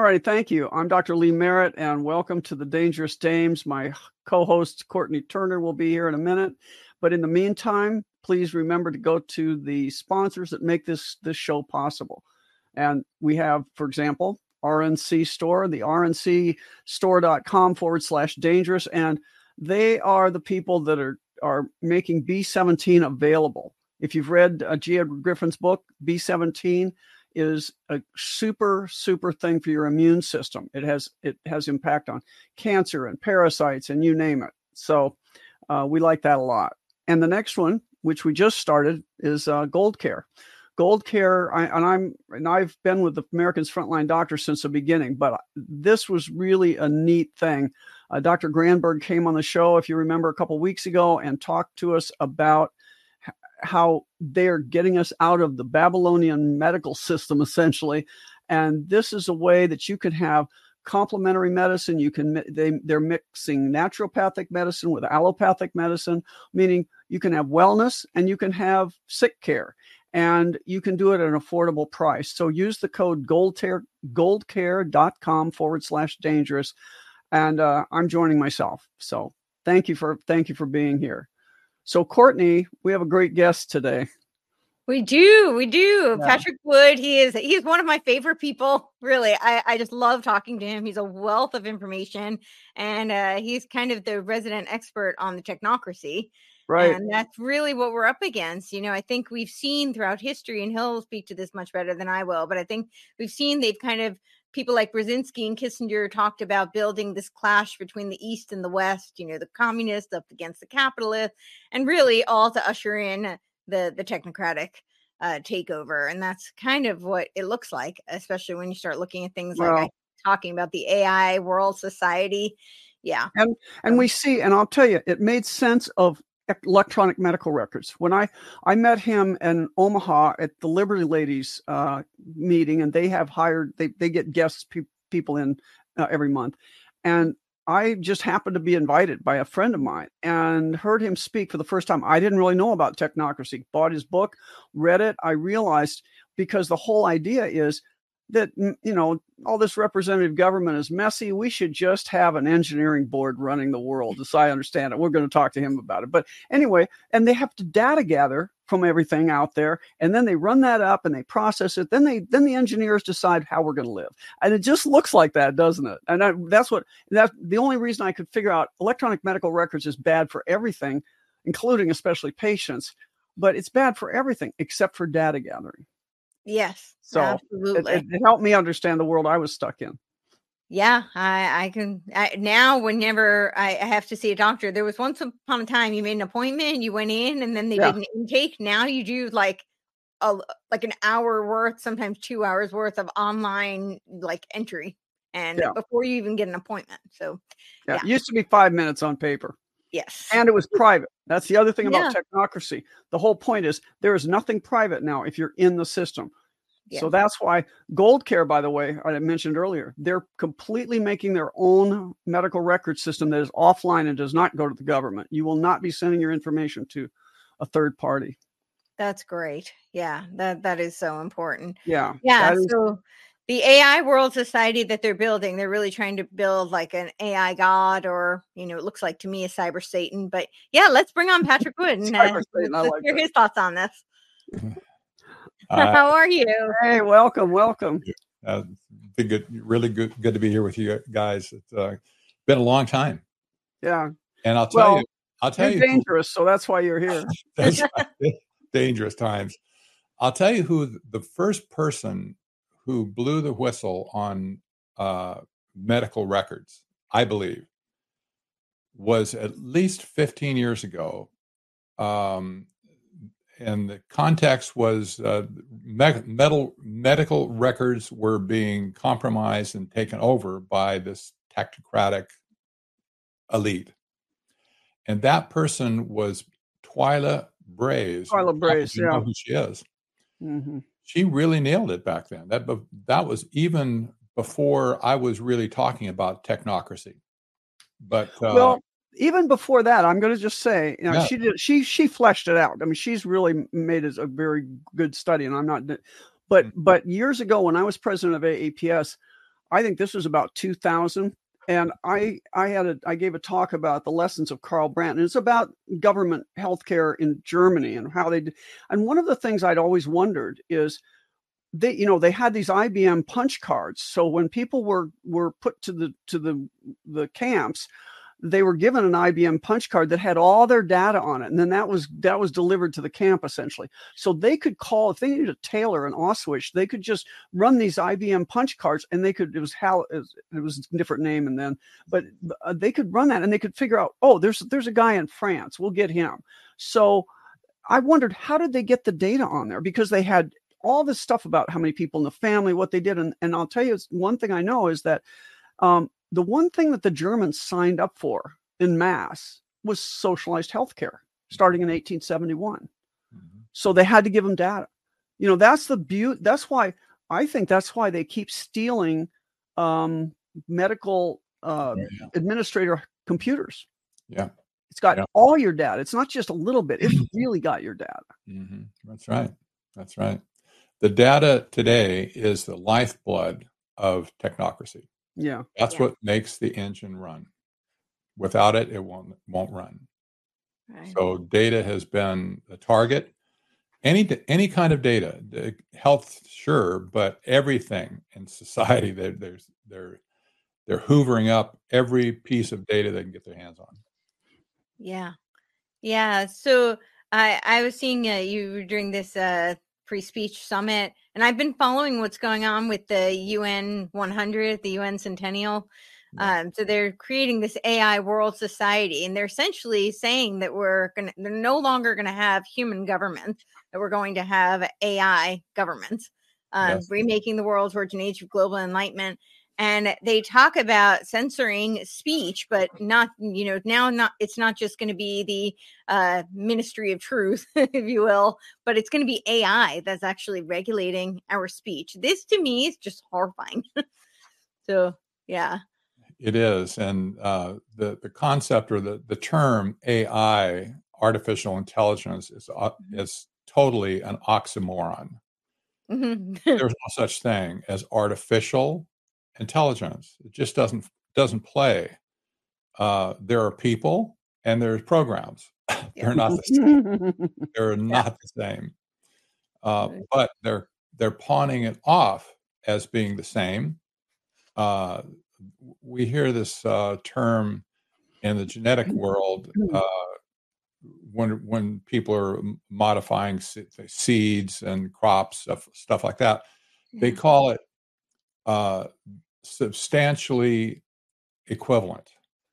right, thank you. I'm Dr. Lee Merritt, and welcome to the Dangerous Dames. My co-host, Courtney Turner, will be here in a minute. But in the meantime, please remember to go to the sponsors that make this show possible. And we have, for example, RNC Store, the rncstore.com/dangerous. And they are the people that are making B17 available. If you've read G. Edward Griffin's book, B17 is a super thing for your immune system. It has impact on cancer and parasites and you name it. So we like that a lot. And the next one, which we just started, is Gold Care. Gold Care, I've been with the Americans Frontline Doctors since the beginning, but this was really a neat thing. Dr. Granberg came on the show, if you remember, a couple of weeks ago and talked to us about how they're getting us out of the Babylonian medical system, essentially. And this is a way that you can have complementary medicine. They're mixing naturopathic medicine with allopathic medicine, meaning you can have wellness and you can have sick care, and you can do it at an affordable price. So use the code goldcare.com/dangerous. And I'm joining myself. So thank you for being here. So Courtney, we have a great guest today. We do. Yeah. Patrick Wood. He's one of my favorite people. Really. I just love talking to him. He's a wealth of information, and he's kind of the resident expert on the technocracy. Right. And that's really what we're up against. I think we've seen throughout history, and he'll speak to this much better than I will, but I think we've seen they've kind of, people like Brzezinski and Kissinger talked about building this clash between the East and the West, the communists up against the capitalists, and really all to usher in the technocratic takeover. And that's kind of what it looks like, especially when you start looking at things like talking about the AI world society. Yeah. And we see, and I'll tell you, it made sense of electronic medical records. When I met him in Omaha at the Liberty Ladies meeting, and they have hired, they get guests people in every month. And I just happened to be invited by a friend of mine and heard him speak for the first time. I didn't really know about technocracy, bought his book, read it. I realized, because the whole idea is that, all this representative government is messy. We should just have an engineering board running the world, as I understand it. We're going to talk to him about it. But anyway, and they have to data gather from everything out there, and then they run that up and they process it. Then the engineers decide how we're going to live. And it just looks like that, doesn't it? And that's the only reason I could figure out electronic medical records is bad for everything, including especially patients, but it's bad for everything except for data gathering. Yes, so absolutely. It helped me understand the world I was stuck in. Yeah, I can now. Whenever I have to see a doctor, there was once upon a time you made an appointment, you went in, and then they did an intake. Now you do like an hour worth, sometimes 2 hours worth of online entry, and before you even get an appointment. So it used to be 5 minutes on paper. Yes. And it was private. That's the other thing about technocracy. The whole point is there is nothing private now if you're in the system. Yeah. So that's why Gold Care, by the way, I mentioned earlier, they're completely making their own medical record system that is offline and does not go to the government. You will not be sending your information to a third party. That's great. Yeah, that is so important. Yeah. So the AI world society that they're building, they're really trying to build like an AI god, or, it looks like to me a cyber Satan. But let's bring on Patrick Wood and let's hear his thoughts on this. How are you? Hey, welcome. Been good, really good to be here with you guys. It's been a long time. Yeah. And I'll tell you, dangerous, so that's why you're here. That's dangerous times. I'll tell you who the first person who blew the whistle on medical records, I believe, was at least 15 years ago. And the context was medical records were being compromised and taken over by this technocratic elite. And that person was Twyla Braze. Twyla Braze, you know who she is. Mm-hmm. She really nailed it back then. That was even before I was really talking about technocracy. But even before that, I'm going to just say, she fleshed it out. I mean, she's really made it a very good study, and I'm not. But years ago, when I was president of AAPS, I think this was about 2000. And I gave a talk about the lessons of Karl Brandt, and it's about government healthcare in Germany and how they did. And one of the things I'd always wondered is they had these IBM punch cards. So when people were put to the camps, they were given an IBM punch card that had all their data on it, and then that was delivered to the camp essentially. So they could call if they needed a tailor in Auschwitz, they could just run these IBM punch cards, and they could it was a different name, and then but they could run that, and they could figure out, oh, there's a guy in France, we'll get him. So I wondered, how did they get the data on there? Because they had all this stuff about how many people in the family, what they did, and I'll tell you, one thing I know is that the one thing that the Germans signed up for en masse was socialized healthcare starting in 1871. Mm-hmm. So they had to give them data. That's the beauty. That's why they keep stealing medical administrator computers. Yeah. It's got all your data. It's not just a little bit. It's really got your data. Mm-hmm. That's right. That's right. The data today is the lifeblood of technocracy. Yeah. That's what makes the engine run. Without it, it won't run. Right. So data has been the target. Any kind of data, health, sure, but everything in society, they're hoovering up every piece of data they can get their hands on. Yeah. Yeah. So I was seeing you were doing this free speech summit, and I've been following what's going on with the UN 100, the UN Centennial. So they're creating this AI world society, and they're essentially saying that they're no longer going to have human government, that we're going to have AI governments, remaking the world towards an age of global enlightenment. And they talk about censoring speech, but not, it's not just going to be the Ministry of Truth, if you will, but it's going to be AI that's actually regulating our speech. This to me is just horrifying. So, yeah. It is. And the concept or the term AI, artificial intelligence, is totally an oxymoron. Mm-hmm. There's no such thing as artificial intelligence. It just doesn't play. There are people and there's programs. They're not the same. They're not the same. But they're pawning it off as being the same. We hear this term in the genetic world when people are modifying seeds and crops, stuff like that. They call it substantially equivalent.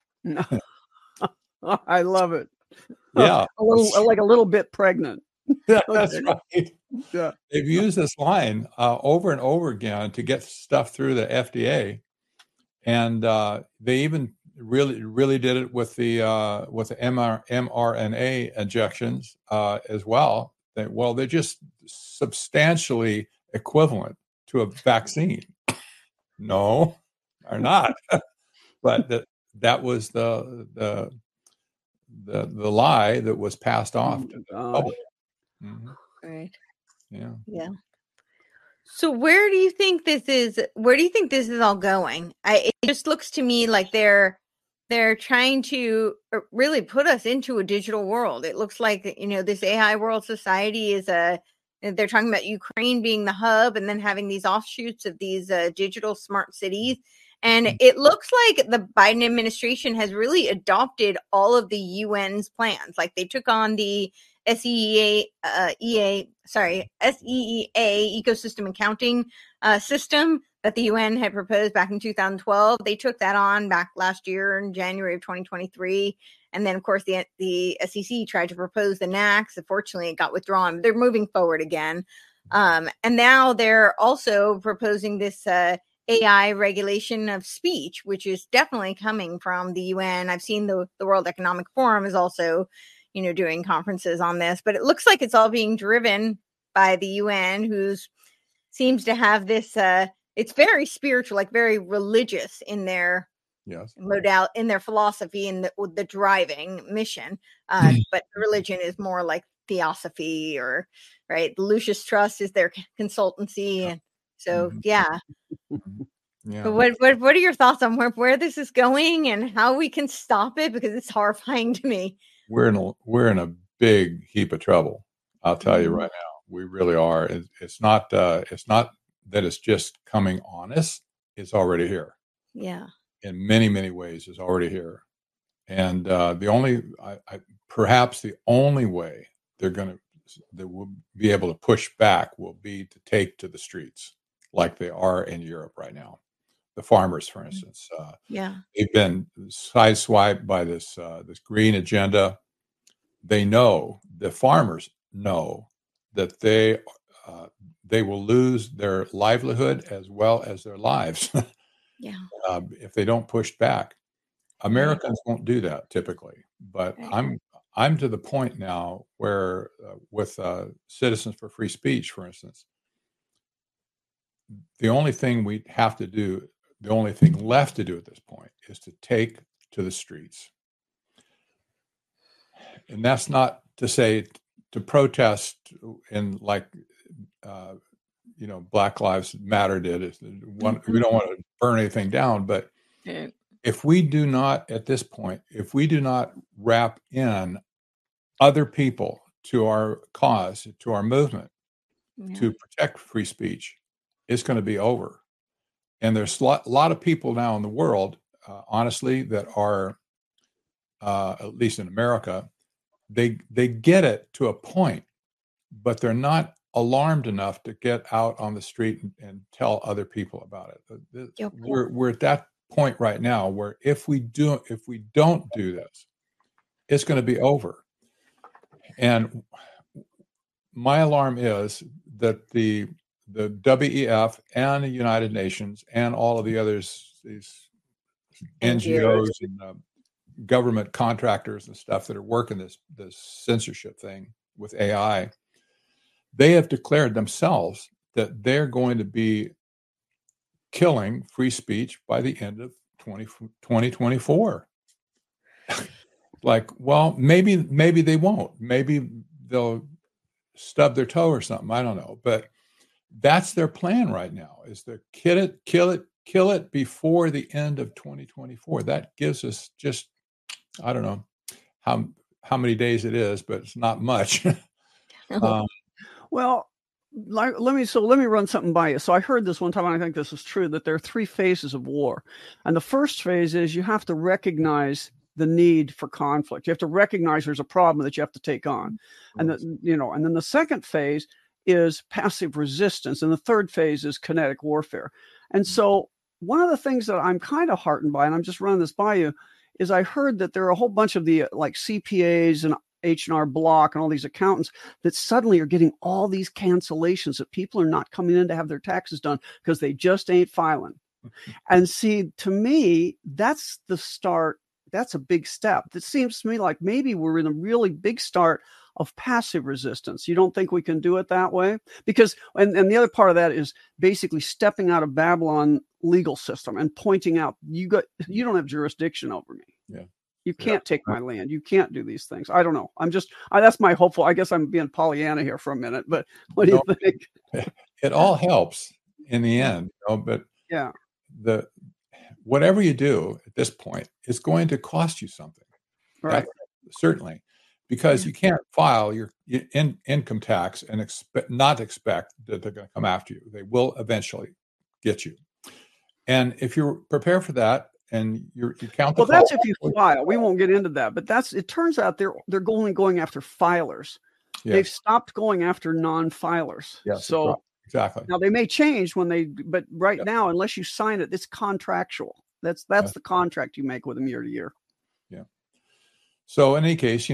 I love it. Yeah. a little bit pregnant. Yeah, that's right. Yeah. They've used this line over and over again to get stuff through the FDA. And they even really did it with the mRNA injections as well. They're just substantially equivalent to a vaccine. No, they're not. But that was the lie that was passed off to the public. Mm-hmm. Right. Yeah. Yeah. So where do you think this is all going? It just looks to me like they're trying to really put us into a digital world. It looks like, this AI world society is they're talking about Ukraine being the hub and then having these offshoots of these digital smart cities. And it looks like the Biden administration has really adopted all of the UN's plans. Like they took on the SEA ecosystem accounting system that the UN had proposed back in 2012. They took that on back last year in January of 2023. And then, of course, the SEC tried to propose the NACS. Unfortunately, it got withdrawn. They're moving forward again. And now they're also proposing this AI regulation of speech, which is definitely coming from the UN. I've seen the World Economic Forum is also, doing conferences on this, but it looks like it's all being driven by the UN, who seems to have this, it's very spiritual, like very religious in their modality, in their philosophy and the driving mission. But religion is more like theosophy, or right. The Lucis Trust is their consultancy. And so, yeah. Yeah. But what are your thoughts on where this is going and how we can stop it? Because it's horrifying to me. We're in a big heap of trouble. I'll tell you Mhm. right now. We really are. It's not that it's just coming on us. It's already here. Yeah. In many, many ways is already here. And perhaps the only way they will be able to push back will be to take to the streets like they are in Europe right now. The farmers, for instance, Yeah. they've been sideswiped by this green agenda. The farmers know that they will lose their livelihood as well as their lives Yeah. if they don't push back. Right. Americans won't do that typically, but Right. I'm to the point now where with Citizens for Free Speech, for instance, the only thing left to do at this point is to take to the streets. And that's not to say to protest in like, Black Lives Matter did. We don't want to burn anything down, but Right. if we do not, at this point, if we do not wrap in other people to our cause, to our movement, Yeah. to protect free speech, it's going to be over. And there's a lot of people now in the world, honestly, that are, at least in America, they get it to a point, but they're not alarmed enough to get out on the street and tell other people about it. Yep. We're at that point right now where if we don't do this, it's going to be over. And my alarm is that the WEF and the United Nations and all of the others, these NGOs and government contractors and stuff that are working this censorship thing with AI, they have declared themselves that they're going to be killing free speech by the end of 2024. Like, well, maybe they won't. Maybe they'll stub their toe or something. I don't know. But that's their plan right now, is to kill it before the end of 2024. That gives us just, I don't know how many days it is, but it's not much. Well, let me run something by you. So I heard this one time, and I think this is true, that there are 3 phases of war. And the first phase is you have to recognize the need for conflict. You have to recognize there's a problem that you have to take on. And and then the second phase is passive resistance. And the third phase is kinetic warfare. And so one of the things that I'm kind of heartened by, and I'm just running this by you, is I heard that there are a whole bunch of the like CPAs and H&R Block and all these accountants that suddenly are getting all these cancellations, that people are not coming in to have their taxes done because they just ain't filing. And see, to me, that's the start. That's a big step. It seems to me like maybe we're in a really big start of passive resistance. You don't think we can do it that way? Because, and the other part of that is basically stepping out of Babylon legal system and pointing out, you don't have jurisdiction over me. Yeah. You can't take my land. You can't do these things. I don't know. That's my hopeful. I guess I'm being Pollyanna here for a minute, but what do you think? It all helps in the end, but yeah, whatever you do at this point is going to cost you something. Right. Certainly, because you can't file your income tax and not expect that they're going to come after you. They will eventually get you. And if you're prepared for that, and you count. Well, that's if you file. We won't get into that, but it turns out they're only going after filers. Yes. They've stopped going after non-filers. Yes, so right. Exactly. Now they may change but right now, unless you sign it, it's contractual. That's the contract you make with them year to year. Yeah. So in any case,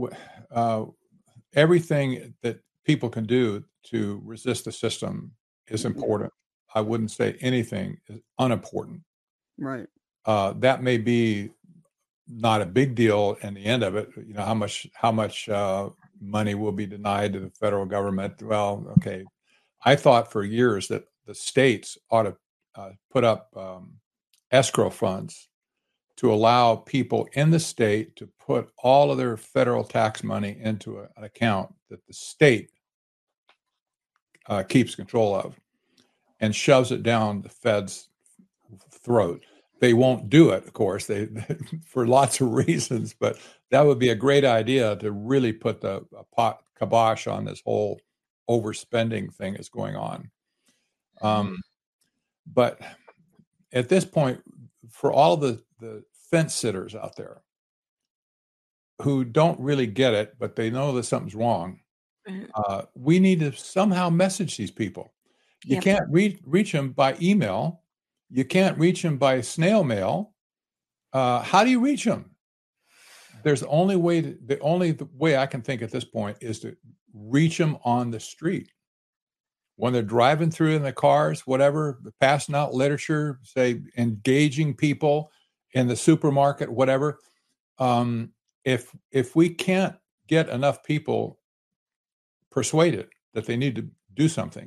everything that people can do to resist the system is important. I wouldn't say anything is unimportant. Right. That may be not a big deal in the end of it. How much money will be denied to the federal government? Well, okay. I thought for years that the states ought to put up escrow funds to allow people in the state to put all of their federal tax money into an account that the state keeps control of and shoves it down the feds' throat. They won't do it, of course, they for lots of reasons, but that would be a great idea to really put the kibosh on this whole overspending thing that's going on. But at this point, for all the fence sitters out there who don't really get it, but they know that something's wrong, we need to somehow message these people. You can't reach them by email. You can't reach them by snail mail. How do you reach them? There's the only way I can think at this point is to reach them on the street. When they're driving through in the cars, whatever, passing out literature, say, engaging people in the supermarket, whatever. If we can't get enough people persuaded that they need to do something,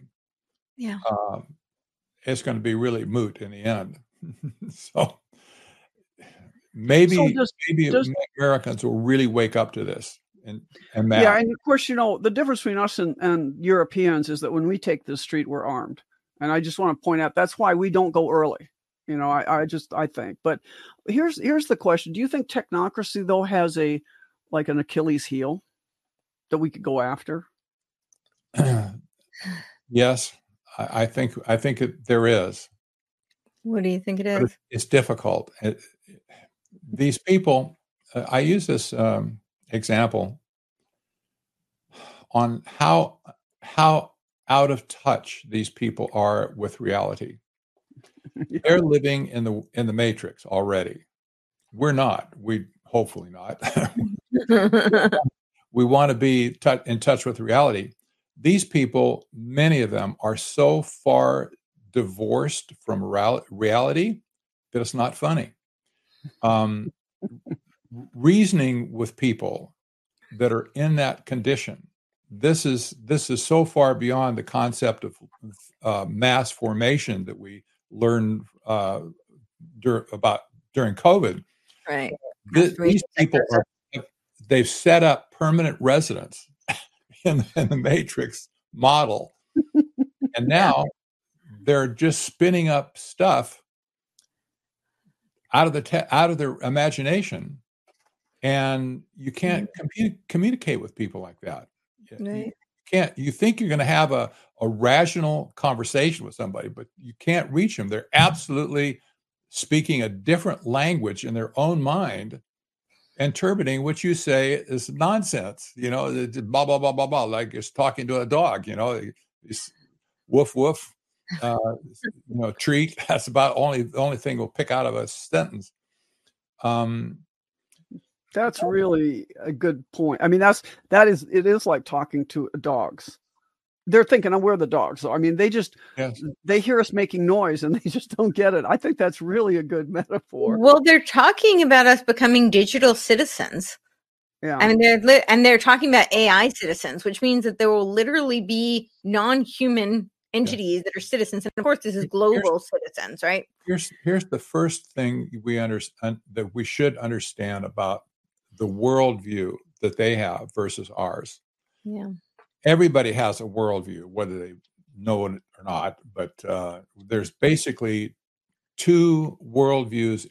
it's going to be really moot in the end. So maybe Americans will really wake up to this. And yeah, and of course, the difference between us and Europeans is that when we take the street, we're armed. And I just want to point out that's why we don't go early. I think. But here's the question: do you think technocracy though has an Achilles heel that we could go after? Yes, I think there is. What do you think it is? It's difficult. These people, I use this example on how out of touch these people are with reality. They're living in the matrix already. We're not. We hopefully not. We want to be in touch with reality. These people, many of them, are so far divorced from reality that it's not funny. Reasoning with people that are in that condition, this is so far beyond the concept of mass formation that we learned about during COVID. Right. These people they've set up permanent residence in the Matrix model, and now they're just spinning up stuff out of their imagination, and you can't communicate with people like that. Right. You think you're going to have a rational conversation with somebody, but you can't reach them. They're absolutely speaking a different language in their own mind, interpreting what you say is nonsense. Blah blah blah blah blah, like it's talking to a dog. It's woof woof. Treat. That's about the only thing we'll pick out of a sentence. That's really a good point. I mean, it is like talking to dogs. They're thinking, "Oh, we're the dogs." So, I mean, they hear us making noise and they just don't get it. I think that's really a good metaphor. Well, they're talking about us becoming digital citizens. Yeah. I mean, they're talking about AI citizens, which means that there will literally be non-human entities that are citizens. And of course, this is global citizens, right? Here's the first thing we understand that we should understand about the worldview that they have versus ours. Yeah. Everybody has a worldview, whether they know it or not, but there's basically two worldviews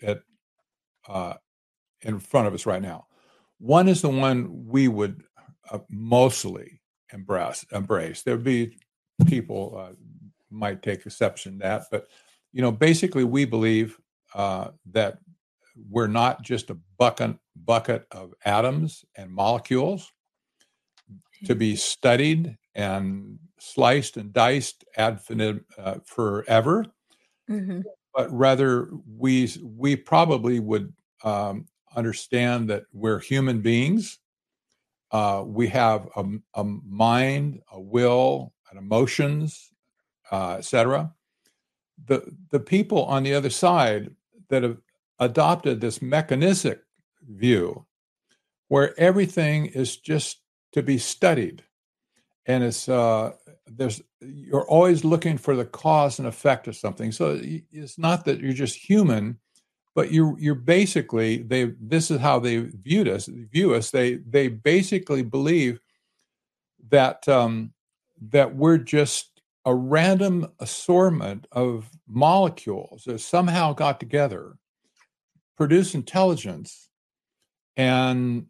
in front of us right now. One is the one we would mostly embrace. There would be people might take exception to that, but basically we believe that we're not just a bucket of atoms and molecules to be studied and sliced and diced ad infinitum forever, but rather we probably would understand that we're human beings. We have a mind, a will, and emotions, etc. The people on the other side that have adopted this mechanistic view, where everything is just to be studied, and you're always looking for the cause and effect of something. So it's not that you're just human, but you're basically this is how they view us. They basically believe that that we're just a random assortment of molecules that somehow got together, produce intelligence, and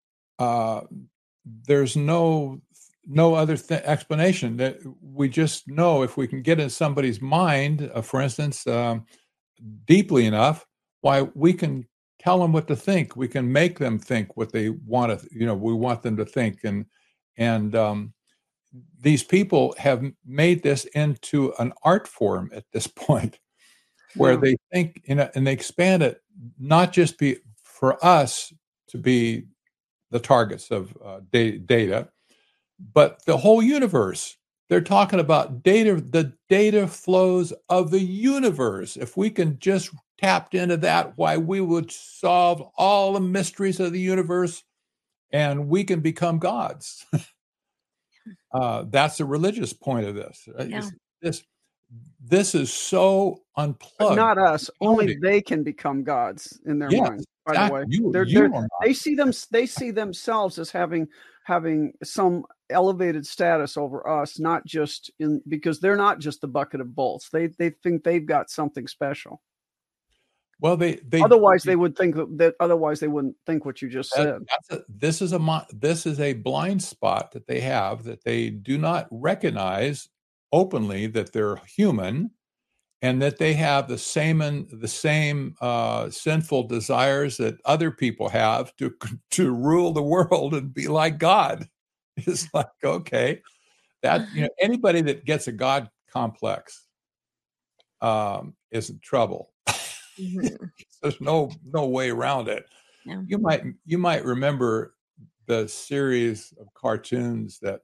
there's no other explanation. That we just know if we can get in somebody's mind, for instance, deeply enough, why we can tell them what to think. We can make them think what they want to. We want them to think, and these people have made this into an art form at this point, where they think, and they expand it not just for us to be the targets of data, but the whole universe. They're talking about data, the data flows of the universe. If we can just tap into that, why we would solve all the mysteries of the universe, and we can become gods. That's the religious point of this. Yeah. This is so unplugged. But not us. Only they can become gods in their mind. By the way, they see themselves as having some elevated status over us, not just because they're not just the bucket of bolts. They think they've got something special. Well, they otherwise they would think that. Otherwise, they wouldn't think what you just said. This is a blind spot that they have, that they do not recognize openly that they're human, and that they have the same sinful desires that other people have to rule the world and be like God. It's like, okay, that anybody that gets a God complex is in trouble. Mm-hmm. There's no way around it. No. You might remember the series of cartoons that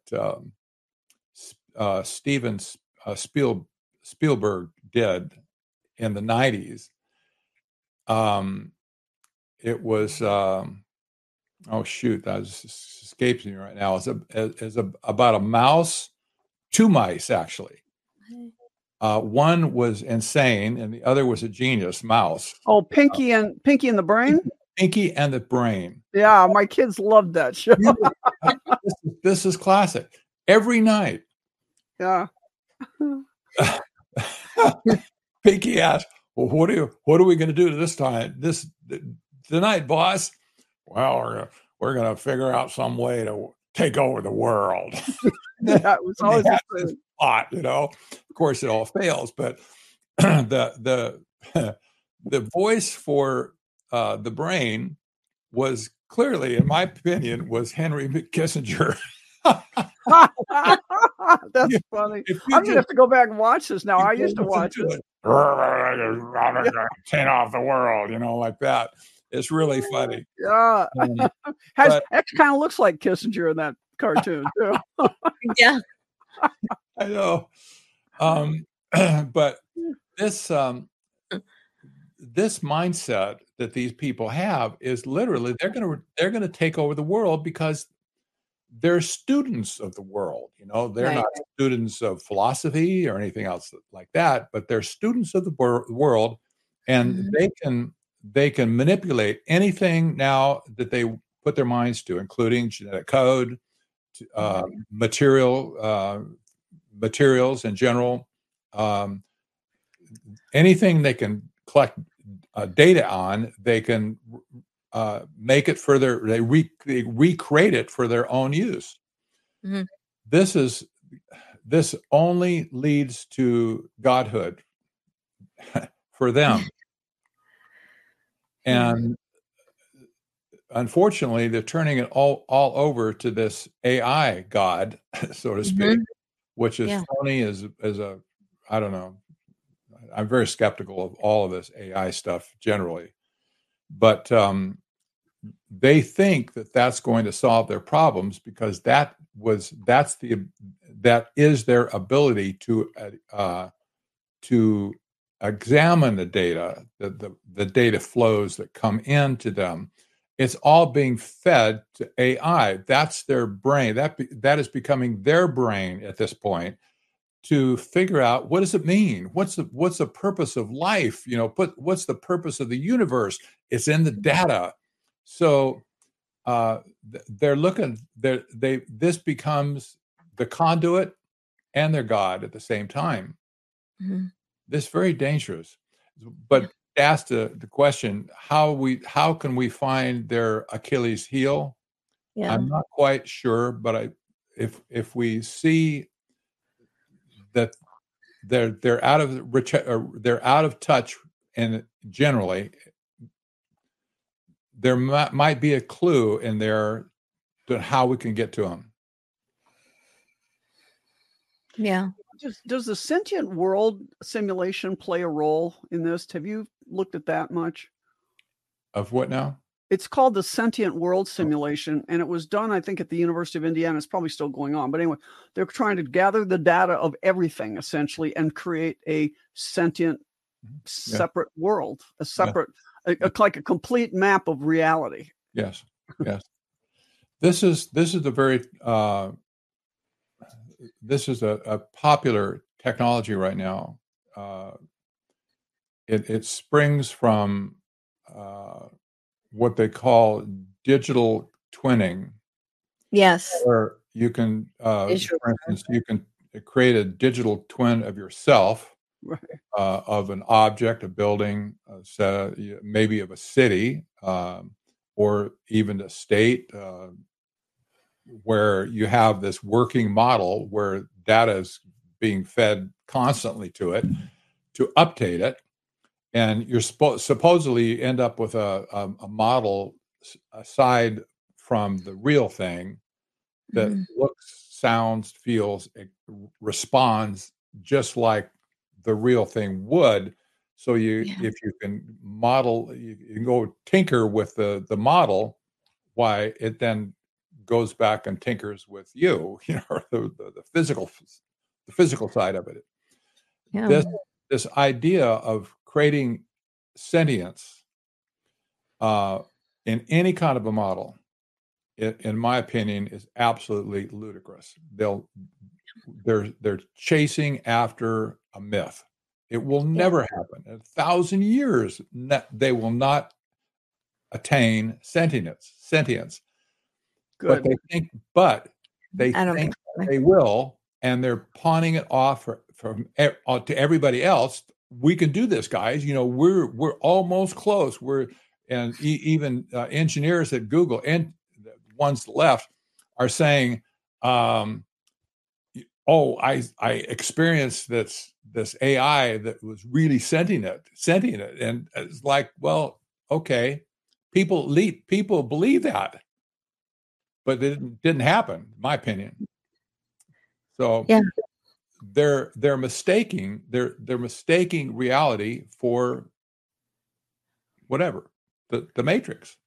Steven Spielberg did in the 90s. It was that escapes me right now. It's about a mouse, two mice actually. One was insane, and the other was a genius mouse. Oh, Pinky and the Brain. Pinky and the Brain. Yeah, my kids loved that show. This is classic. Every night. Yeah. Pinky asked, "Well, what are we going to do tonight, boss?" Well, we're going to figure out some way to take over the world. That was always this plot, Of course, it all fails, but the voice for the Brain was clearly, in my opinion, was Henry Kissinger. That's funny. I'm gonna have to go back and watch this now. I used to watch it. Turn off the world, like that. It's really funny. Yeah, X kind of looks like Kissinger in that cartoon too. Yeah, I know. But this mindset that these people have is literally they're going to take over the world because they're students of the world. They're not students of philosophy or anything else like that, but they're students of the world, and they can manipulate anything now that they put their minds to, including genetic code, materials in general, anything they can collect data on, they can make it further. They recreate it for their own use. Mm-hmm. This only leads to godhood for them, and unfortunately, they're turning it all over to this AI god, so to speak, which is phony as a, I don't know. I'm very skeptical of all of this AI stuff generally, but they think that that's going to solve their problems because that is their ability to examine the data, the data flows that come into them. It's all being fed to AI. That's their brain. That is becoming their brain at this point, to figure out, what does it mean? What's the purpose of life? What's the purpose of the universe? It's in the data. So they're looking. This becomes the conduit, and their God at the same time. Mm-hmm. This is very dangerous. But ask the question, how can we find their Achilles heel? Yeah. I'm not quite sure, but if we see that they're out of touch, and generally there might be a clue in there to how we can get to them. Yeah. Does the sentient world simulation play a role in this? Have you looked at that much? Of what now? It's called the Sentient World Simulation, and it was done, I think, at the University of Indiana. It's probably still going on. But anyway, they're trying to gather the data of everything, essentially, and create a sentient, separate world, a separate, like a complete map of reality. Yes, yes. This is the very this is a popular technology right now. It springs from what they call digital twinning. Yes. Where you can, for instance, you can create a digital twin of yourself, Right. Of an object, a building, maybe of a city, or even a state, where you have this working model where data is being fed constantly to it to update it. And you're supposedly end up with a model aside from the real thing that looks, sounds, feels, responds just like the real thing would. So if you can model, you can go tinker with the model, why it then goes back and tinkers with you, the physical side of it. Yeah. This idea of creating sentience in any kind of a model, in my opinion, is absolutely ludicrous. They're chasing after a myth. It will never happen. In 1,000 years, they will not attain sentience. Good. But they think they will, and they're pawning it off to everybody else. We can do this, guys. We're almost close. Even engineers at Google and the ones left are saying, I experienced this AI that was really sentient, and it's like, well, okay, people believe that, but it didn't happen, in my opinion. So they're mistaking reality for whatever, the Matrix.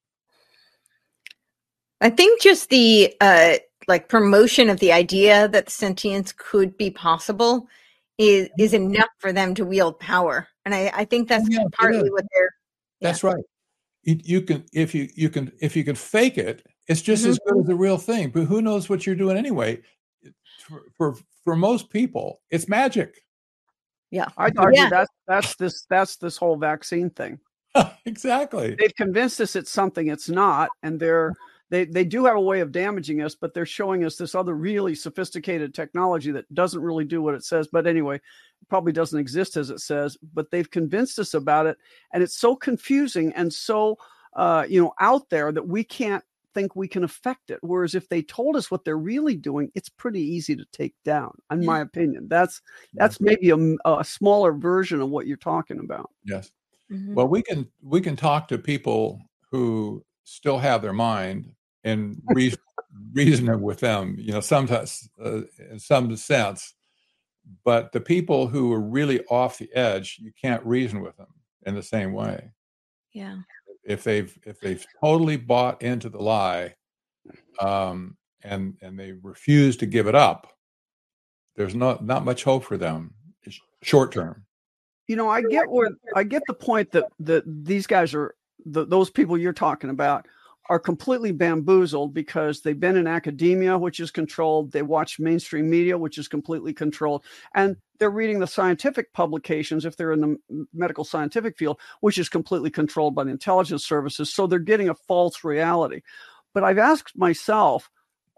I think just the promotion of the idea that sentience could be possible is enough for them to wield power, and I think that's partly what they're. That's right. You can if you can fake it, it's just as good as the real thing. But who knows what you're doing anyway? For most people, it's magic. Yeah, I'd argue that's this whole vaccine thing. Exactly. They've convinced us it's something it's not, and they do have a way of damaging us, but they're showing us this other really sophisticated technology that doesn't really do what it says. But anyway, it probably doesn't exist as it says, but they've convinced us about it. And it's so confusing and so, out there that we can't think we can affect it. Whereas if they told us what they're really doing, it's pretty easy to take down, in my opinion. That's maybe a smaller version of what you're talking about. Yes. Well, we can talk to people who still have their mind and reason with them, sometimes in some sense. But the people who are really off the edge, you can't reason with them in the same way. Yeah. If they've totally bought into the lie, and they refuse to give it up, there's not much hope for them short term. I get the point that these guys are those people you're talking about are completely bamboozled because they've been in academia, which is controlled. They watch mainstream media, which is completely controlled. And they're reading the scientific publications, if they're in the medical scientific field, which is completely controlled by the intelligence services. So they're getting a false reality. But I've asked myself,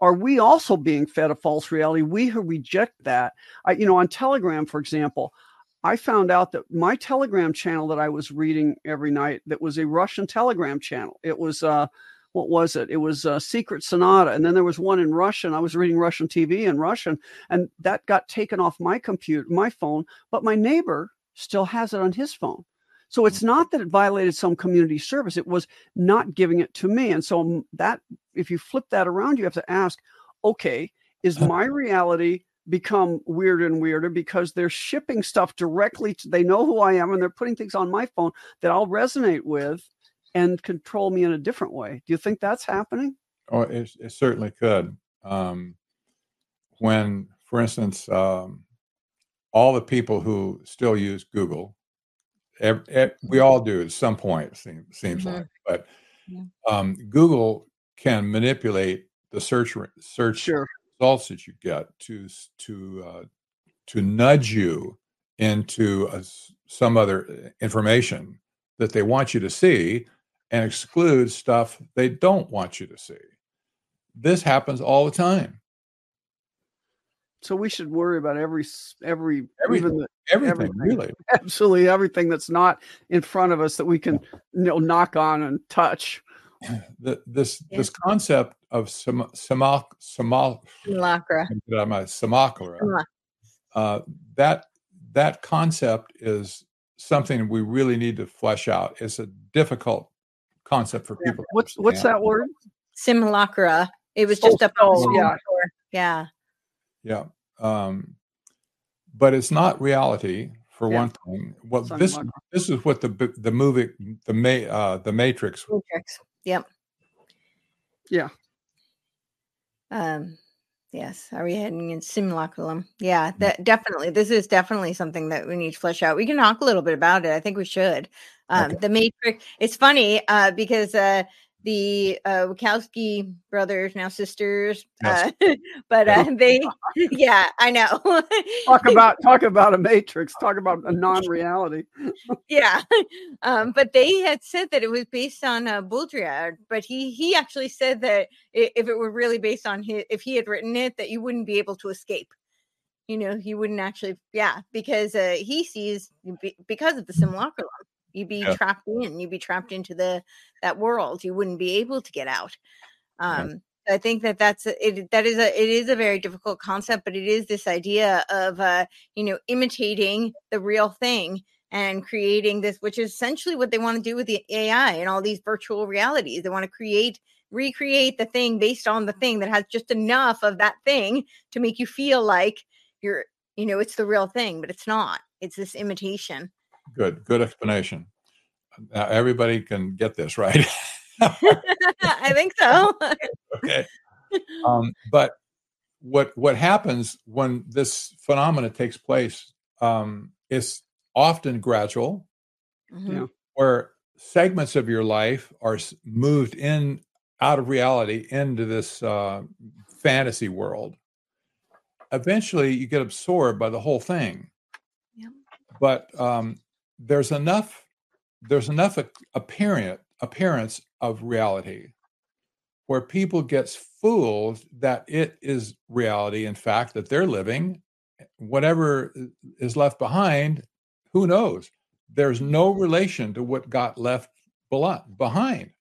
are we also being fed a false reality? We who reject that, on Telegram, for example, I found out that my Telegram channel that I was reading every night, that was a Russian Telegram channel. It was, what was it? It was Secret Sonata. And then there was one in Russian. I was reading Russian TV in Russian, and that got taken off my computer, my phone, but my neighbor still has it on his phone. So it's not that it violated some community service. It was not giving it to me. And so that, if you flip that around, you have to ask, okay, is my reality become weirder and weirder because they're shipping stuff directly to, they know who I am, and they're putting things on my phone that I'll resonate with and control me in a different way? Do you think that's happening? Oh, it certainly could. When, for instance, all the people who still use Google, we all do at some point, seems like, but Google can manipulate the search Sure. results that you get to nudge you into some other information that they want you to see, and exclude stuff they don't want you to see. This happens all the time. So we should worry about everything, really. Absolutely everything that's not in front of us that we can knock on and touch. This concept of simulacra, that concept is something we really need to flesh out. It's a difficult concept for people. What's that word? Simulacra. It was just up on the store. Yeah. Yeah. But it's not reality, for one thing. Well, this is what the movie, the Matrix. Yep. Yeah. Yes. Are we heading in simulacrum? Yeah, that definitely. This is definitely something that we need to flesh out. We can talk a little bit about it. I think we should. Okay. The Matrix. It's funny because the Wachowski brothers, now sisters, Yes. but they, yeah, I know. talk about a Matrix. Talk about a non-reality. Yeah, but they had said that it was based on Baudrillard, but he actually said that if it were really based on if he had written it, that you wouldn't be able to escape. He wouldn't actually, because he sees, because of the simulacrum, you'd be trapped in. You'd be trapped into that world. You wouldn't be able to get out. I think that it is a very difficult concept, but it is this idea of imitating the real thing and creating this, which is essentially what they want to do with the AI and all these virtual realities. They want to recreate the thing based on the thing that has just enough of that thing to make you feel like you're, it's the real thing, but it's not. It's this imitation. Good explanation. Now everybody can get this, right? I think so. Okay. But what happens when this phenomena takes place is often gradual, where segments of your life are moved out of reality into this fantasy world. Eventually, you get absorbed by the whole thing. Yeah. But there's enough appearance of reality where people get fooled that it is reality, in fact, that they're living. Whatever is left behind, who knows? There's no relation to what got left behind.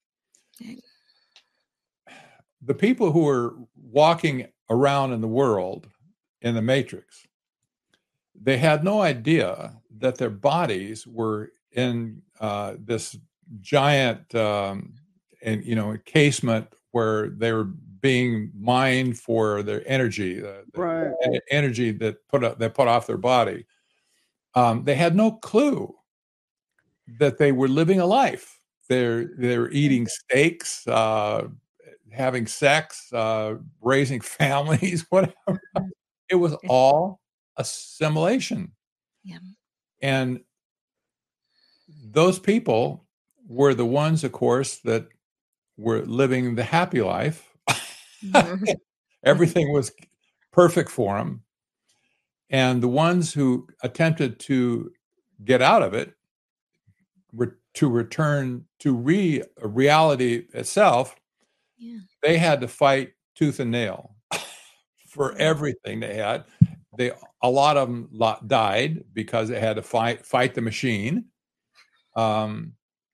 The people who are walking around in the world in the Matrix, they had no idea that their bodies were in this giant encasement where they were being mined for their energy, the energy that put off their body. They had no clue that they were living a life. They're eating steaks, having sex, raising families, whatever. It was all a simulation. Yeah. And those people were the ones, of course, that were living the happy life. Everything was perfect for them. And the ones who attempted to get out of it, to return to reality itself, they had to fight tooth and nail. for everything they had. A lot of them died because they had to fight the machine. The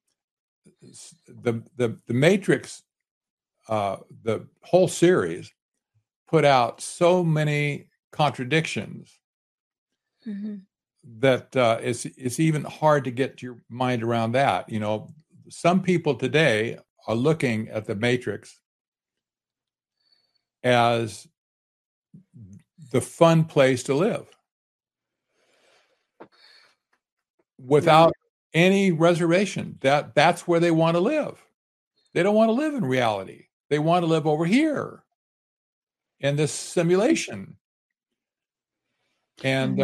Matrix, the whole series, put out so many contradictions that it's even hard to get your mind around that. You know, some people today are looking at the Matrix as the fun place to live without any reservation. That's where they want to live. They don't want to live in reality. They want to live over here in this simulation. And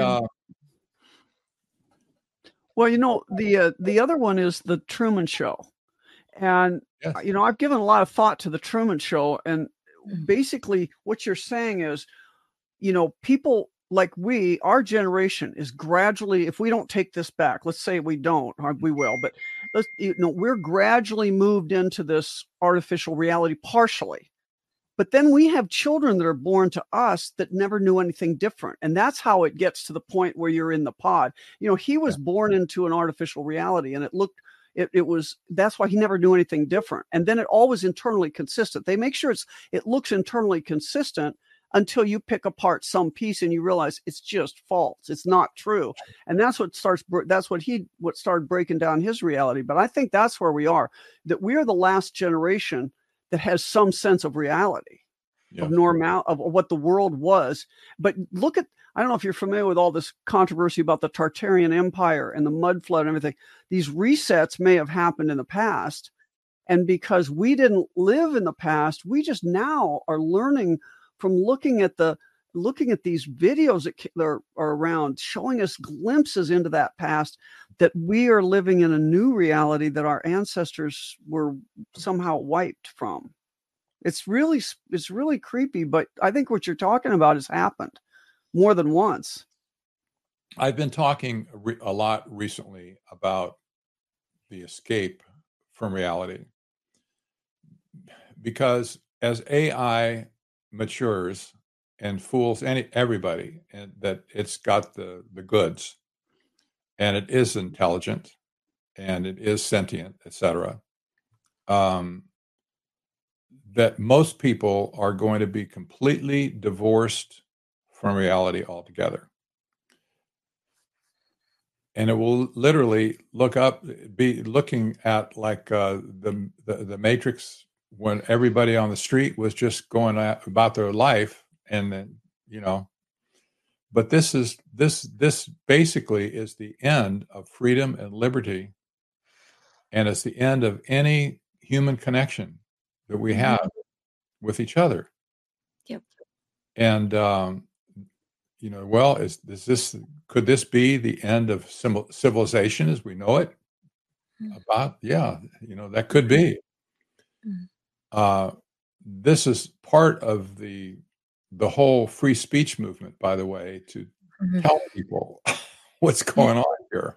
well, you know, the other one is the Truman Show. And, you know, I've given a lot of thought to the Truman Show. And basically what you're saying is, you know, people like our generation is gradually, if we don't take this back, let's say we don't, or we will, but we're gradually moved into this artificial reality partially. But then we have children that are born to us that never knew anything different. And that's how it gets to the point where you're in the pod. You know, he was born into an artificial reality, and that's why he never knew anything different. And then it always internally consistent. They make sure it looks internally consistent until you pick apart some piece and you realize it's just false. It's not true. And that's what started breaking down his reality. But I think that's where we are, that we are the last generation that has some sense of reality, of normal, of what the world was. But look at, I don't know if you're familiar with all this controversy about the Tartarian Empire and the mud flood and everything. These resets may have happened in the past. And because we didn't live in the past, we just now are learning from looking at these videos that are around, showing us glimpses into that past, that we are living in a new reality that our ancestors were somehow wiped from. It's really creepy, but I think what you're talking about has happened more than once. I've been talking a lot recently about the escape from reality, because as AI matures and fools everybody, and that it's got the goods, and it is intelligent, and it is sentient, etc., that most people are going to be completely divorced from reality altogether. And it will literally be looking at like the Matrix, when everybody on the street was just going about their life, and then, you know, but this basically is the end of freedom and liberty, and it's the end of any human connection that we have with each other. Yep. And you know, well, could this be the end of civilization as we know it? You know, that could be. This is part of the whole free speech movement, by the way, to tell people what's going on here.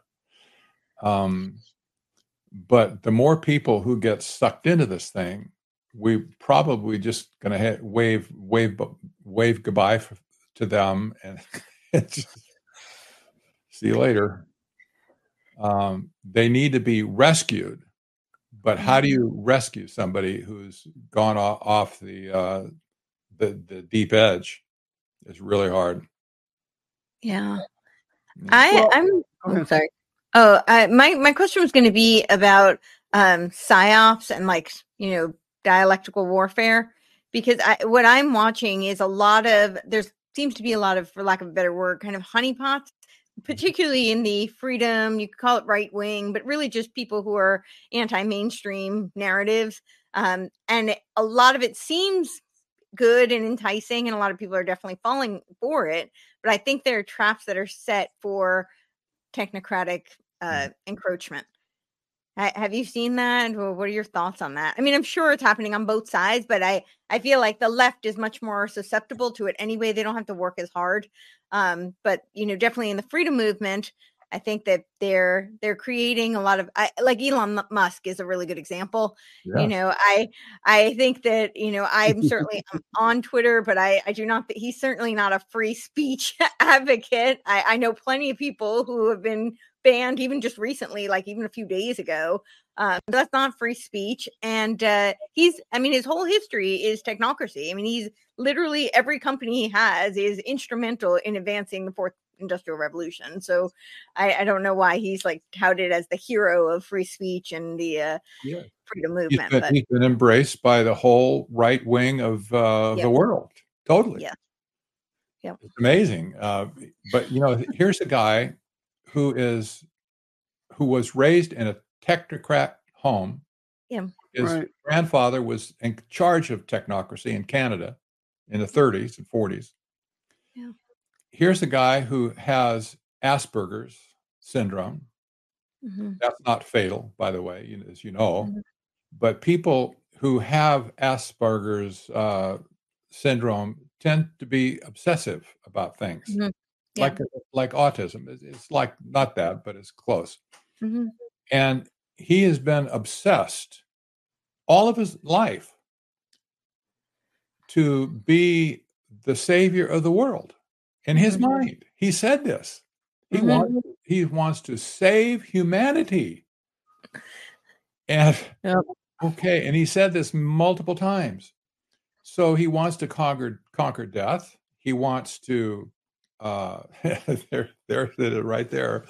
But the more people who get sucked into this thing, we probably just going to wave goodbye to them and just see you later. They need to be rescued. But how do you rescue somebody who's gone off the deep edge? It's really hard. Yeah. I'm sorry. Oh, my question was going to be about psyops and, like, you know, dialectical warfare, because what I'm watching is there seems to be a lot of, for lack of a better word, kind of honeypots, particularly in the freedom, you could call it right wing, but really just people who are anti-mainstream narratives. And a lot of it seems good and enticing, and a lot of people are definitely falling for it. But I think there are traps that are set for technocratic encroachment. Have you seen that? Or what are your thoughts on that? I mean, I'm sure it's happening on both sides, but I feel like the left is much more susceptible to it anyway. They don't have to work as hard. But, you know, definitely in the freedom movement, I think that they're creating a lot of, like Elon Musk is a really good example. Yes. I think that, I'm certainly on Twitter, but I do not, he's certainly not a free speech advocate. I know plenty of people who have been banned even just recently, like even a few days ago. That's not free speech. And his whole history is technocracy. I mean, he's literally, every company he has is instrumental in advancing the fourth industrial revolution. So I don't know why he's like touted as the hero of free speech and the freedom movement. He's been embraced by the whole right wing of the world. Totally. Yeah. It's amazing. But here's a guy who was raised in a technocrat home. Yeah. His grandfather was in charge of technocracy in Canada in the 30s and 40s. Yeah. Here's a guy who has Asperger's syndrome. Mm-hmm. That's not fatal, by the way, as you know. Mm-hmm. But people who have Asperger's syndrome tend to be obsessive about things, mm-hmm. Yeah. like autism. It's like not that, but it's close. Mm-hmm. And he has been obsessed all of his life to be the savior of the world. In his mind, he said this. He wants to save humanity. And okay, and he said this multiple times. So he wants to conquer death. He wants to there's it right there.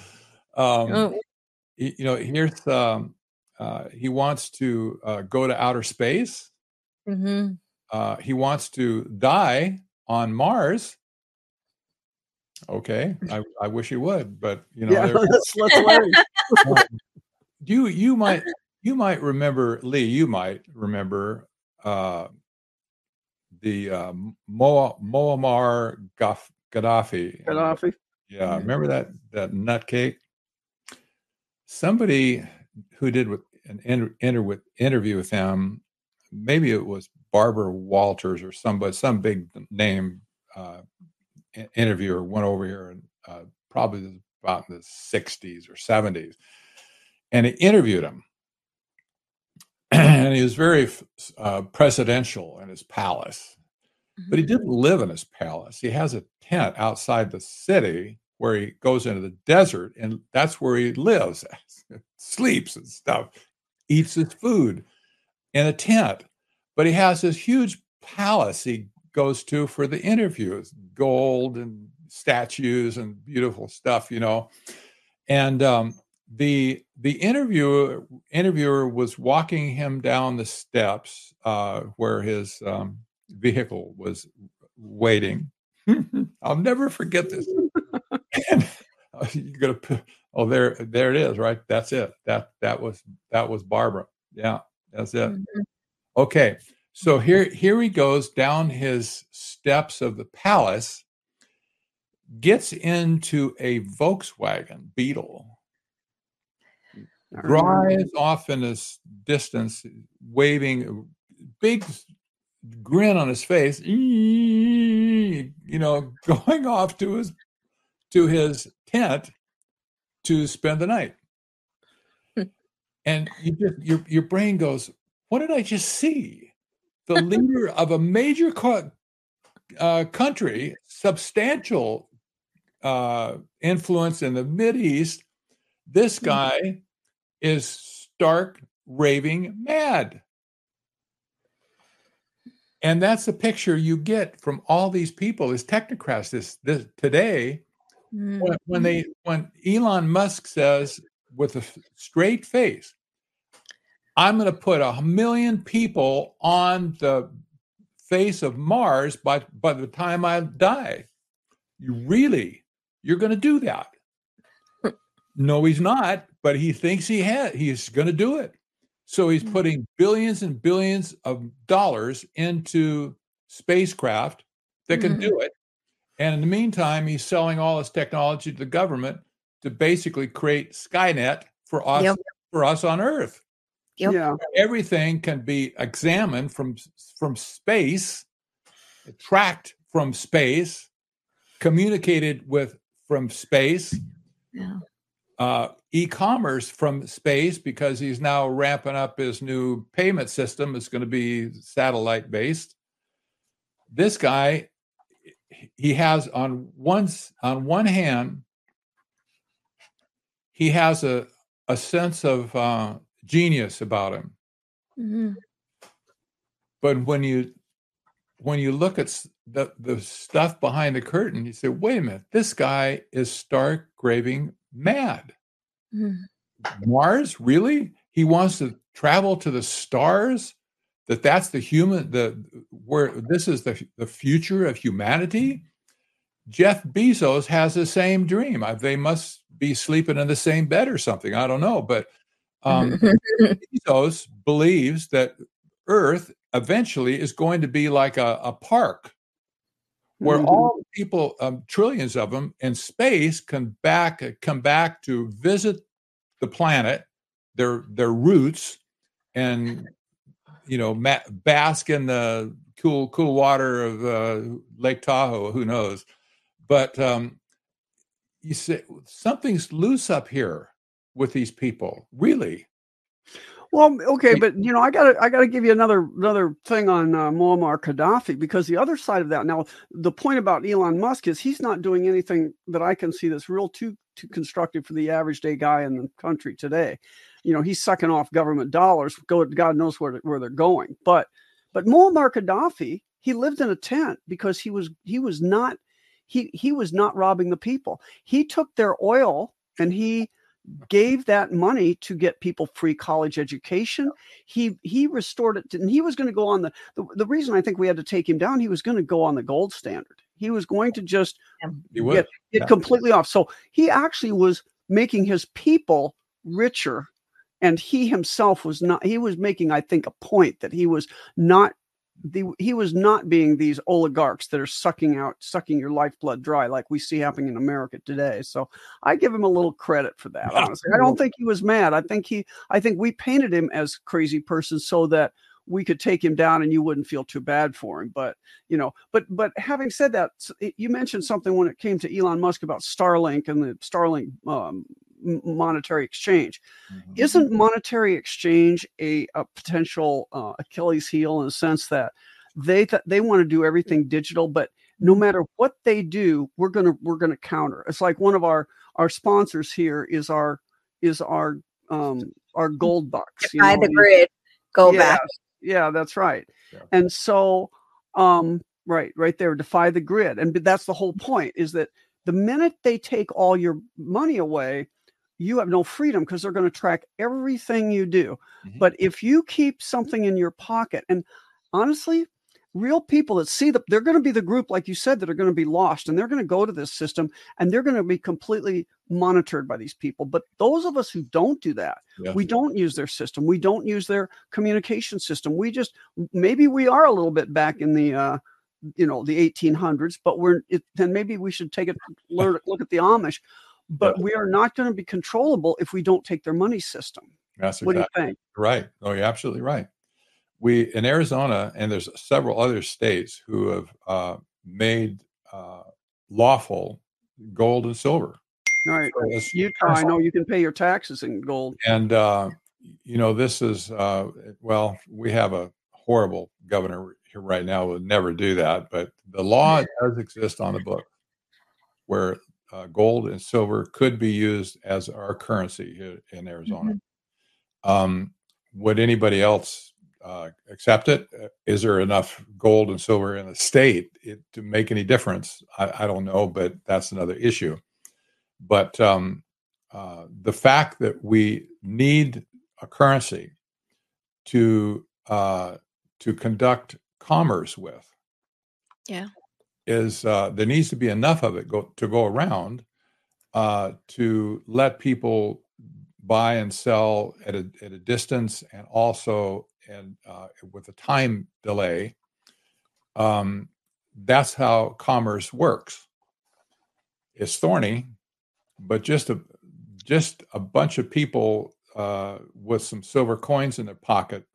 Here's he wants to go to outer space. Mm-hmm. He wants to die on Mars. Okay, I wish he would, but let's learn. You might remember, Lee. You might remember the Muammar Gaddafi. Gaddafi. Yeah, remember that nutcake? Somebody who did an interview with him, maybe it was Barbara Walters or some big name interviewer, went over here and probably about in the 60s or 70s, and he interviewed him. And he was very presidential in his palace, but he didn't live in his palace. He has a tent outside the city where he goes into the desert, and that's where he lives, sleeps and stuff, eats his food in a tent. But he has this huge palace he goes to for the interviews, gold and statues and beautiful stuff, And the interviewer was walking him down the steps where his vehicle was waiting. I'll never forget this. And, you're gonna put, there it is, right? That's it. That was Barbara. Yeah, that's it. Mm-hmm. Okay, so here he goes down his steps of the palace, gets into a Volkswagen Beetle, drives off in this distance, waving, a big grin on his face, going off to his tent to spend the night. And your brain goes, what did I just see? The leader of a major country, substantial influence in the Mideast, this guy is stark raving mad. And that's the picture you get from all these people, these technocrats this today. When Elon Musk says with a straight face, I'm going to put 1 million people on the face of Mars by the time I die. You're going to do that? No, he's not, but he thinks he's going to do it. So he's putting billions and billions of dollars into spacecraft that can do it. And in the meantime, he's selling all his technology to the government to basically create Skynet for us on Earth. Yep. Yeah. Everything can be examined from space, tracked from space, communicated with from space. Yeah. e-commerce from space, because he's now ramping up his new payment system. It's going to be satellite based. This guy, he has on one hand, he has a sense of genius about him. Mm-hmm. But when you look at the stuff behind the curtain, you say, wait a minute, this guy is stark raving mad. Mm-hmm. Mars, really? He wants to travel to the stars? That's the where this is the future of humanity? Jeff Bezos has the same dream. They must be sleeping in the same bed or something. I don't know. But Bezos believes that Earth eventually is going to be like a park where all the people, trillions of them in space, come back to visit the planet, their roots, and bask in the cool water of Lake Tahoe. Who knows? But you say something's loose up here with these people, really. Well, okay, but I gotta give you another thing on Muammar Gaddafi, because the other side of that. Now, the point about Elon Musk is he's not doing anything that I can see that's real too constructive for the average day guy in the country today. He's sucking off government dollars. God knows where they're going. But Muammar Gaddafi, he lived in a tent because he was not robbing the people. He took their oil and he gave that money to get people free college education. He restored it, and he was going to go on the reason I think we had to take him down. He was going to go on the gold standard. He was going to just get completely off. So he actually was making his people richer, and he himself was not. He was making, I think, a point that he was not being these oligarchs that are sucking your lifeblood dry like we see happening in America today. So I give him a little credit for that. Honestly, I don't think he was mad. I think we painted him as a crazy person so that we could take him down and you wouldn't feel too bad for him. But but having said that, you mentioned something when it came to Elon Musk about Starlink and the Starlink monetary exchange. Mm-hmm. Isn't monetary exchange a potential Achilles heel, in the sense that they want to do everything digital, but no matter what they do, we're gonna counter. It's like one of our sponsors here is our gold bucks. Defy the grid, go back. Yeah, that's right. Yeah. And so right there, defy the grid. And that's the whole point, is that the minute they take all your money away, you have no freedom, because they're going to track everything you do. Mm-hmm. But if you keep something in your pocket, and honestly, real people that they're going to be the group, like you said, that are going to be lost, and they're going to go to this system and they're going to be completely monitored by these people. But those of us who don't do that, we don't use their system. We don't use their communication system. Maybe we are a little bit back in the, the 1800s, but then maybe we should look at the Amish. But we are not going to be controllable if we don't take their money system. That's what do you think? Right. Oh, you're absolutely right. We in Arizona, and there's several other states who have made lawful gold and silver. Right. So Utah, I know you can pay your taxes in gold. And this is we have a horrible governor here right now who would never do that, but the law does exist on the book where gold and silver could be used as our currency here in Arizona. Mm-hmm. Would anybody else accept it? Is there enough gold and silver in the state to make any difference? I don't know, but that's another issue. But the fact that we need a currency to conduct commerce with, is there needs to be enough of it to go around to let people buy and sell at a distance, and also with a time delay. That's how commerce works. It's thorny, but just a bunch of people with some silver coins in their pocket,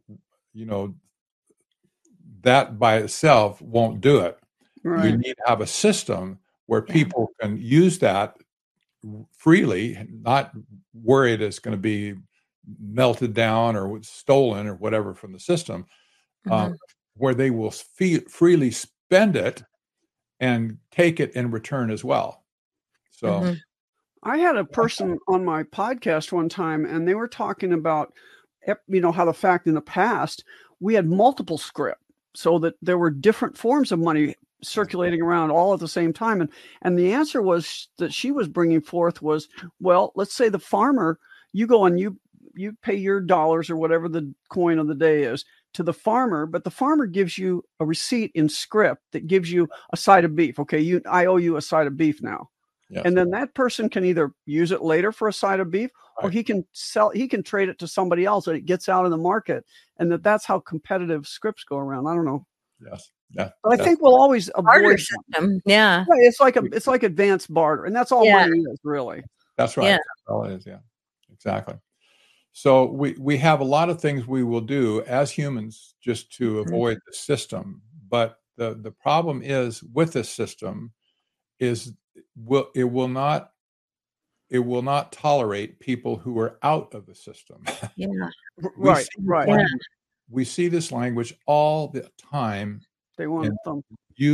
that by itself won't do it. Right. We need to have a system where people can use that freely, not worried it's going to be melted down or stolen or whatever from the system, where they will freely spend it and take it in return as well. So I had a person on my podcast one time, and they were talking about, how the fact in the past we had multiple scrip, so that there were different forms of money circulating around all at the same time. And the answer was that she was bringing forth was, well, let's say the farmer, you go and you pay your dollars or whatever the coin of the day is to the farmer, but the farmer gives you a receipt in scrip that gives you a side of beef. Okay, I owe you a side of beef now. Yes. And then that person can either use it later for a side of beef, or he can trade it to somebody else, and it gets out in the market. And that's how competitive scripts go around. I don't know. Yes. Yeah. But I think we'll always avoid system. Yeah. Right. It's like advanced barter, and that's all money is, really. That's right. Yeah. That's all it is. Yeah. Exactly. So we have a lot of things we will do as humans just to avoid the system. But the problem is with this system is it will not tolerate people who are out of the system. Yeah. Right. Yeah. We see this language all the time. They want them.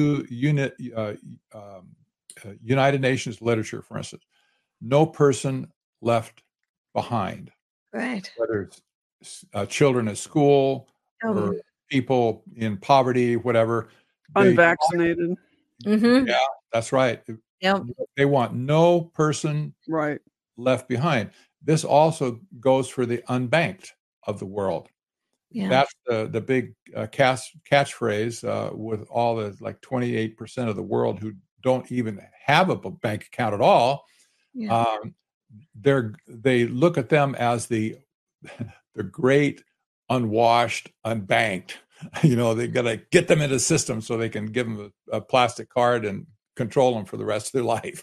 United Nations literature, for instance, no person left behind. Right. Whether it's children at school or people in poverty, whatever. Unvaccinated. Yeah, that's right. Yep. They want no person left behind. This also goes for the unbanked of the world. Yeah. That's the big catchphrase with all the 28% of the world who don't even have a bank account at all. Yeah. They look at them as the great unwashed, unbanked. They got to get them into the system so they can give them a plastic card and control them for the rest of their life.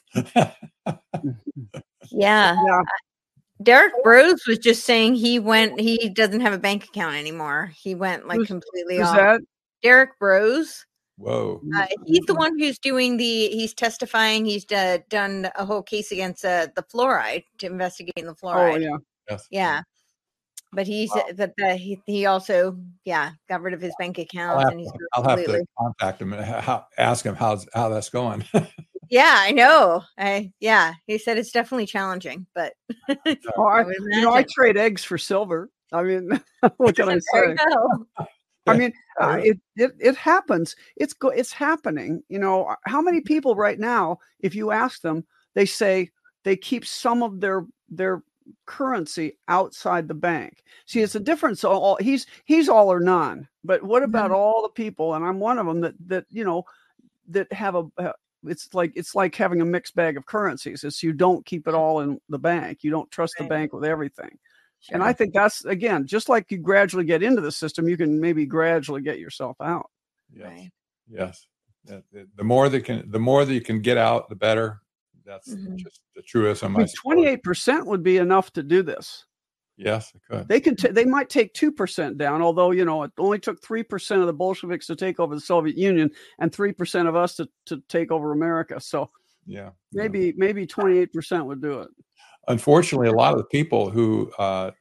Yeah. Derek Bros was just saying he doesn't have a bank account anymore. He went completely off. That? Derek Bros. Whoa. He's the one who's doing he's testifying. He's done a whole case against the fluoride, to investigating the fluoride. Oh, yeah. Yes. Yeah. But he also got rid of his bank account. I'll have to contact him and ask him how that's going. Yeah, I know. He said it's definitely challenging, but I trade eggs for silver. I mean, what can I say? I mean, it happens. It's happening. How many people right now, if you ask them, they say they keep some of their currency outside the bank. See, it's a difference. So he's all or none. But what about all the people? And I'm one of them that have it's like having a mixed bag of currencies. It's you don't keep it all in the bank. You don't trust the bank with everything. Sure. And I think that's, again, just like you gradually get into the system, you can maybe gradually get yourself out. Yes. Right. Yes. The more that you can get out, the better. That's just the truism. 28% would be enough to do this. Yes, it could. They might take 2% down, although it only took 3% of the Bolsheviks to take over the Soviet Union and 3% of us to take over America. So maybe 28% would do it. Unfortunately, a lot of the people who are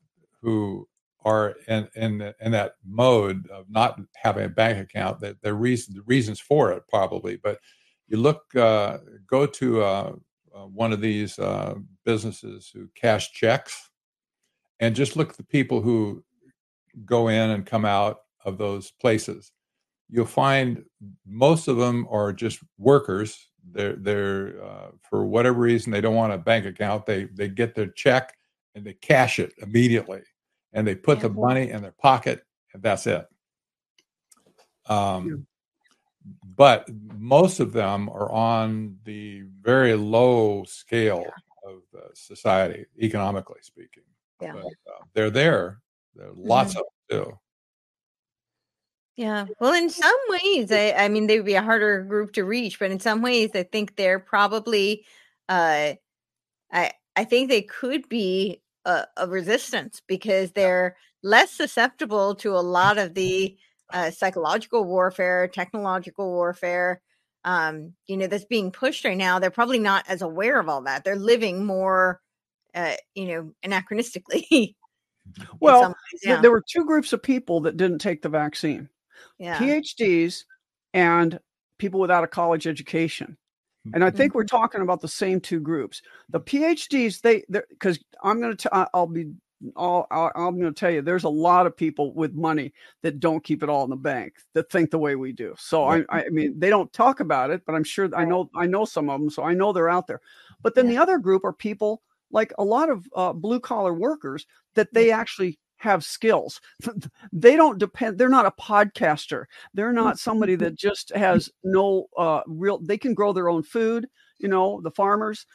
in that mode of not having a bank account, that the reasons for it probably. But you go to one of these businesses who cash checks, and just look at the people who go in and come out of those places. You'll find most of them are just workers. They're for whatever reason, they don't want a bank account. They get their check and they cash it immediately, and they put the money in their pocket, and that's it. But most of them are on the very low scale of society, economically speaking. Yeah. But they're there. There are lots of them too. Yeah. Well, in some ways, I mean, they would be a harder group to reach, but in some ways, I think they're probably, I think they could be a resistance, because they're less susceptible to a lot of the psychological warfare, technological warfare. that's being pushed right now, they're probably not as aware of all that. They're living more, anachronistically. Well, Yeah. there were two groups of people that didn't take the vaccine. Yeah. PhDs and people without a college education. And I think we're talking about the same two groups. The PhDs, because I'm going to tell you, there's a lot of people with money that don't keep it all in the bank, that think the way we do. So I mean, they don't talk about it, but I'm sure I know some of them, so I know they're out there. But then the other group are people like a lot of blue collar workers that they actually have skills. They don't depend. They're not a podcaster. They're not somebody that just has no they can grow their own food. The farmers,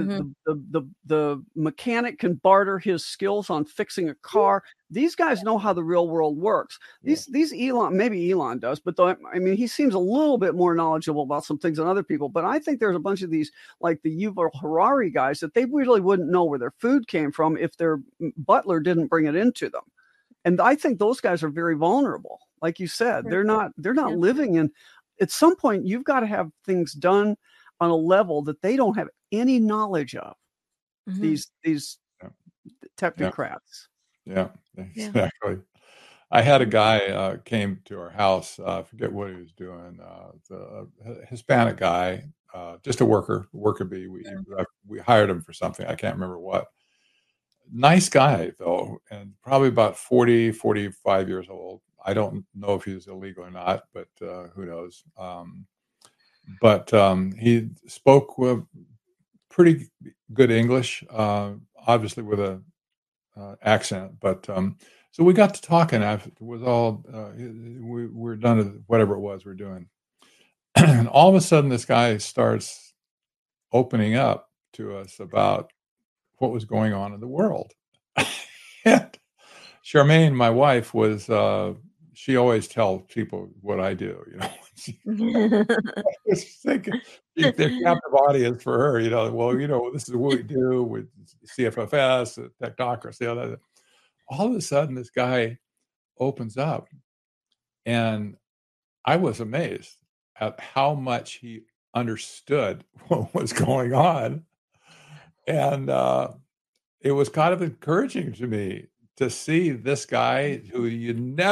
the mechanic can barter his skills on fixing a car. These guys know how the real world works. These Elon, maybe Elon does, but he seems a little bit more knowledgeable about some things than other people. But I think there's a bunch of these, like the Yuval Harari guys, that they really wouldn't know where their food came from if their butler didn't bring it into them. And I think those guys are very vulnerable. Like you said, they're not living in. At some point, you've got to have things done on a level that they don't have any knowledge of. These technocrats. Yeah, exactly. I had a guy came to our house. I forget what he was doing. The Hispanic guy, just a worker bee. We hired him for something. I can't remember what. Nice guy though, and probably about 40, 45 years old. I don't know if he's illegal or not, but who knows? But he spoke with pretty good English, obviously with a accent. But so we got to talking. It was all we were done with whatever it was we're doing, and all of a sudden this guy starts opening up to us about what was going on in the world. And Charmaine, my wife, was she always tells people what I do, I was thinking they're captive audience for her, well, this is what we do with CFFS, technocracy. All of a sudden this guy opens up, and I was amazed at how much he understood what was going on. And it was kind of encouraging to me to see this guy who you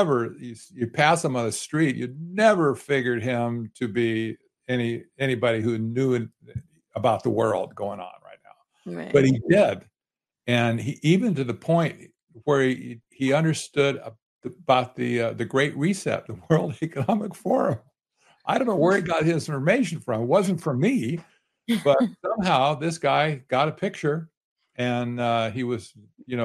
pass him on the street, you never figured him to be anybody who knew about the world going on right now. Right. But he did. And he, even to the point where he understood about the Great Reset, the World Economic Forum. I don't know where he got his information from. It wasn't from me, but somehow this guy got a picture, and he was,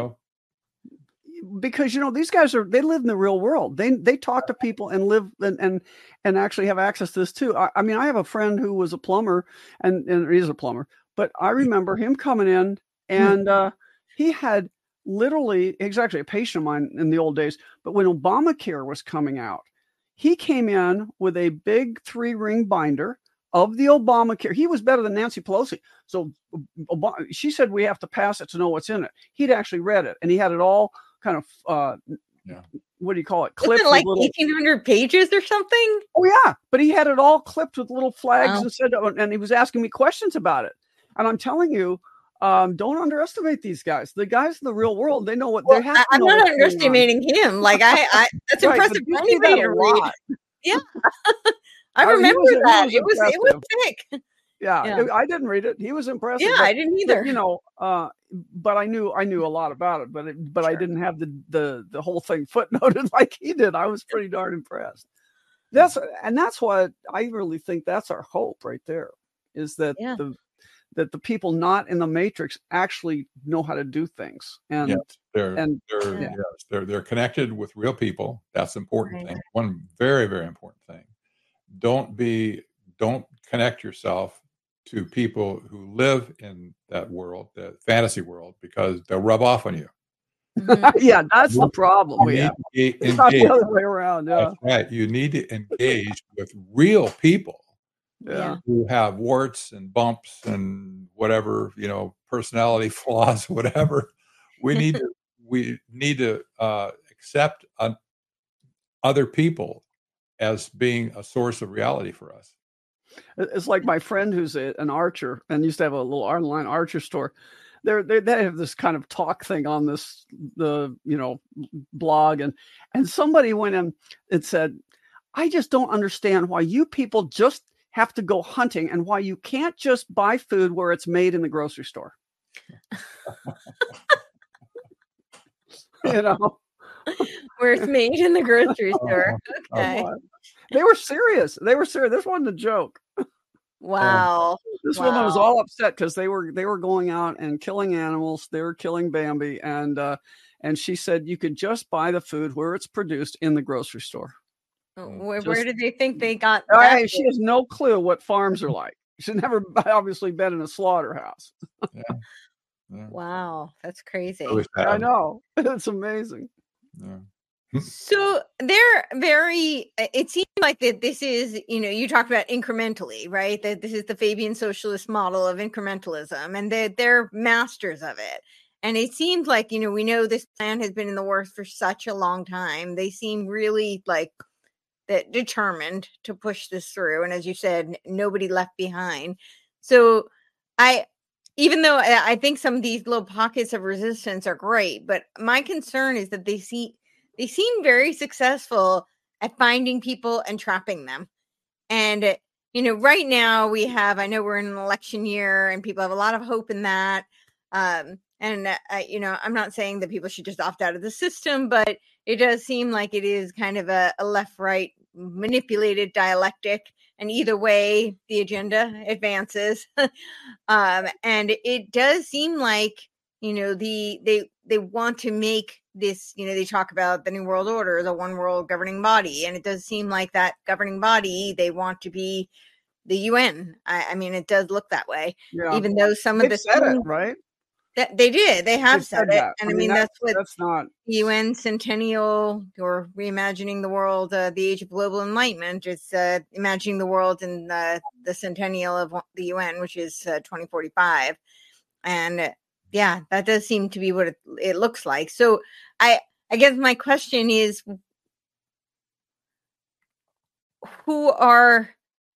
because these guys they live in the real world. They talk to people and live and actually have access to this too. I mean, I have a friend who was a plumber and he's a plumber, but I remember him coming in, and he had literally, he's actually a patient of mine in the old days, but when Obamacare was coming out, he came in with a big 3-ring binder of the Obamacare. He was better than Nancy Pelosi. So she said we have to pass it to know what's in it. He'd actually read it, and he had it all kind of what do you call it? Clipped, like 1,800 pages or something. Oh yeah, but he had it all clipped with little flags and said, and he was asking me questions about it. And I'm telling you, don't underestimate these guys. The guys in the real world, they know what they have. I'm not underestimating him. Like I that's right, impressive for anybody to read. Yeah. I remember that. It was thick. Yeah, I didn't read it. He was impressive. Yeah, I didn't either. But I knew a lot about it. But sure. I didn't have the whole thing footnoted like he did. I was pretty darn impressed. That's what I really think. That's our hope right there. Is that the people not in the matrix actually know how to do things, and they're connected with real people. That's the important thing. One very, very important thing. Don't connect yourself to people who live in that world, the fantasy world, because they'll rub off on you. Yeah, that's the problem. It's not the other way around. Yeah. That's right. You need to engage with real people who have warts and bumps and whatever, personality flaws, whatever. We need to accept other people as being a source of reality for us. It's like my friend who's an archer and used to have a little online archer store. They have this kind of talk thing on the blog, and somebody went in and said, I just don't understand why you people just have to go hunting and why you can't just buy food where it's made in the grocery store. Where it's made in the grocery store. Okay. They were serious. This wasn't a joke. Wow. This woman was all upset because they were going out and killing animals. They were killing Bambi, and she said you could just buy the food where it's produced in the grocery store. Where did they think they got that? She has no clue what farms are like. She's never obviously been in a slaughterhouse. Yeah. Wow, that's crazy. I know. It's amazing. Yeah. So they're very, it seems like that this is, you talked about incrementally, right? That this is the Fabian socialist model of incrementalism, and they're masters of it. And it seems like, we know this plan has been in the works for such a long time. They seem really like that determined to push this through. And as you said, nobody left behind. So even though I think some of these little pockets of resistance are great, but my concern is that they seem very successful at finding people and trapping them. And, right now I know we're in an election year and people have a lot of hope in that. I'm not saying that people should just opt out of the system, but it does seem like it is kind of a left-right manipulated dialectic. And either way, the agenda advances. And it does seem like, they want to make this, they talk about the New World Order, the one world governing body. And it does seem like that governing body, they want to be the UN. I mean, it does look that way. Yeah. Even though some of the said it, right? That they did. They have said it. That. And I mean, that's not UN Centennial or Reimagining the World, the Age of Global Enlightenment. It's imagining the world in the centennial of the UN, which is 2045. And yeah, that does seem to be what it looks like. So I guess my question is, who are,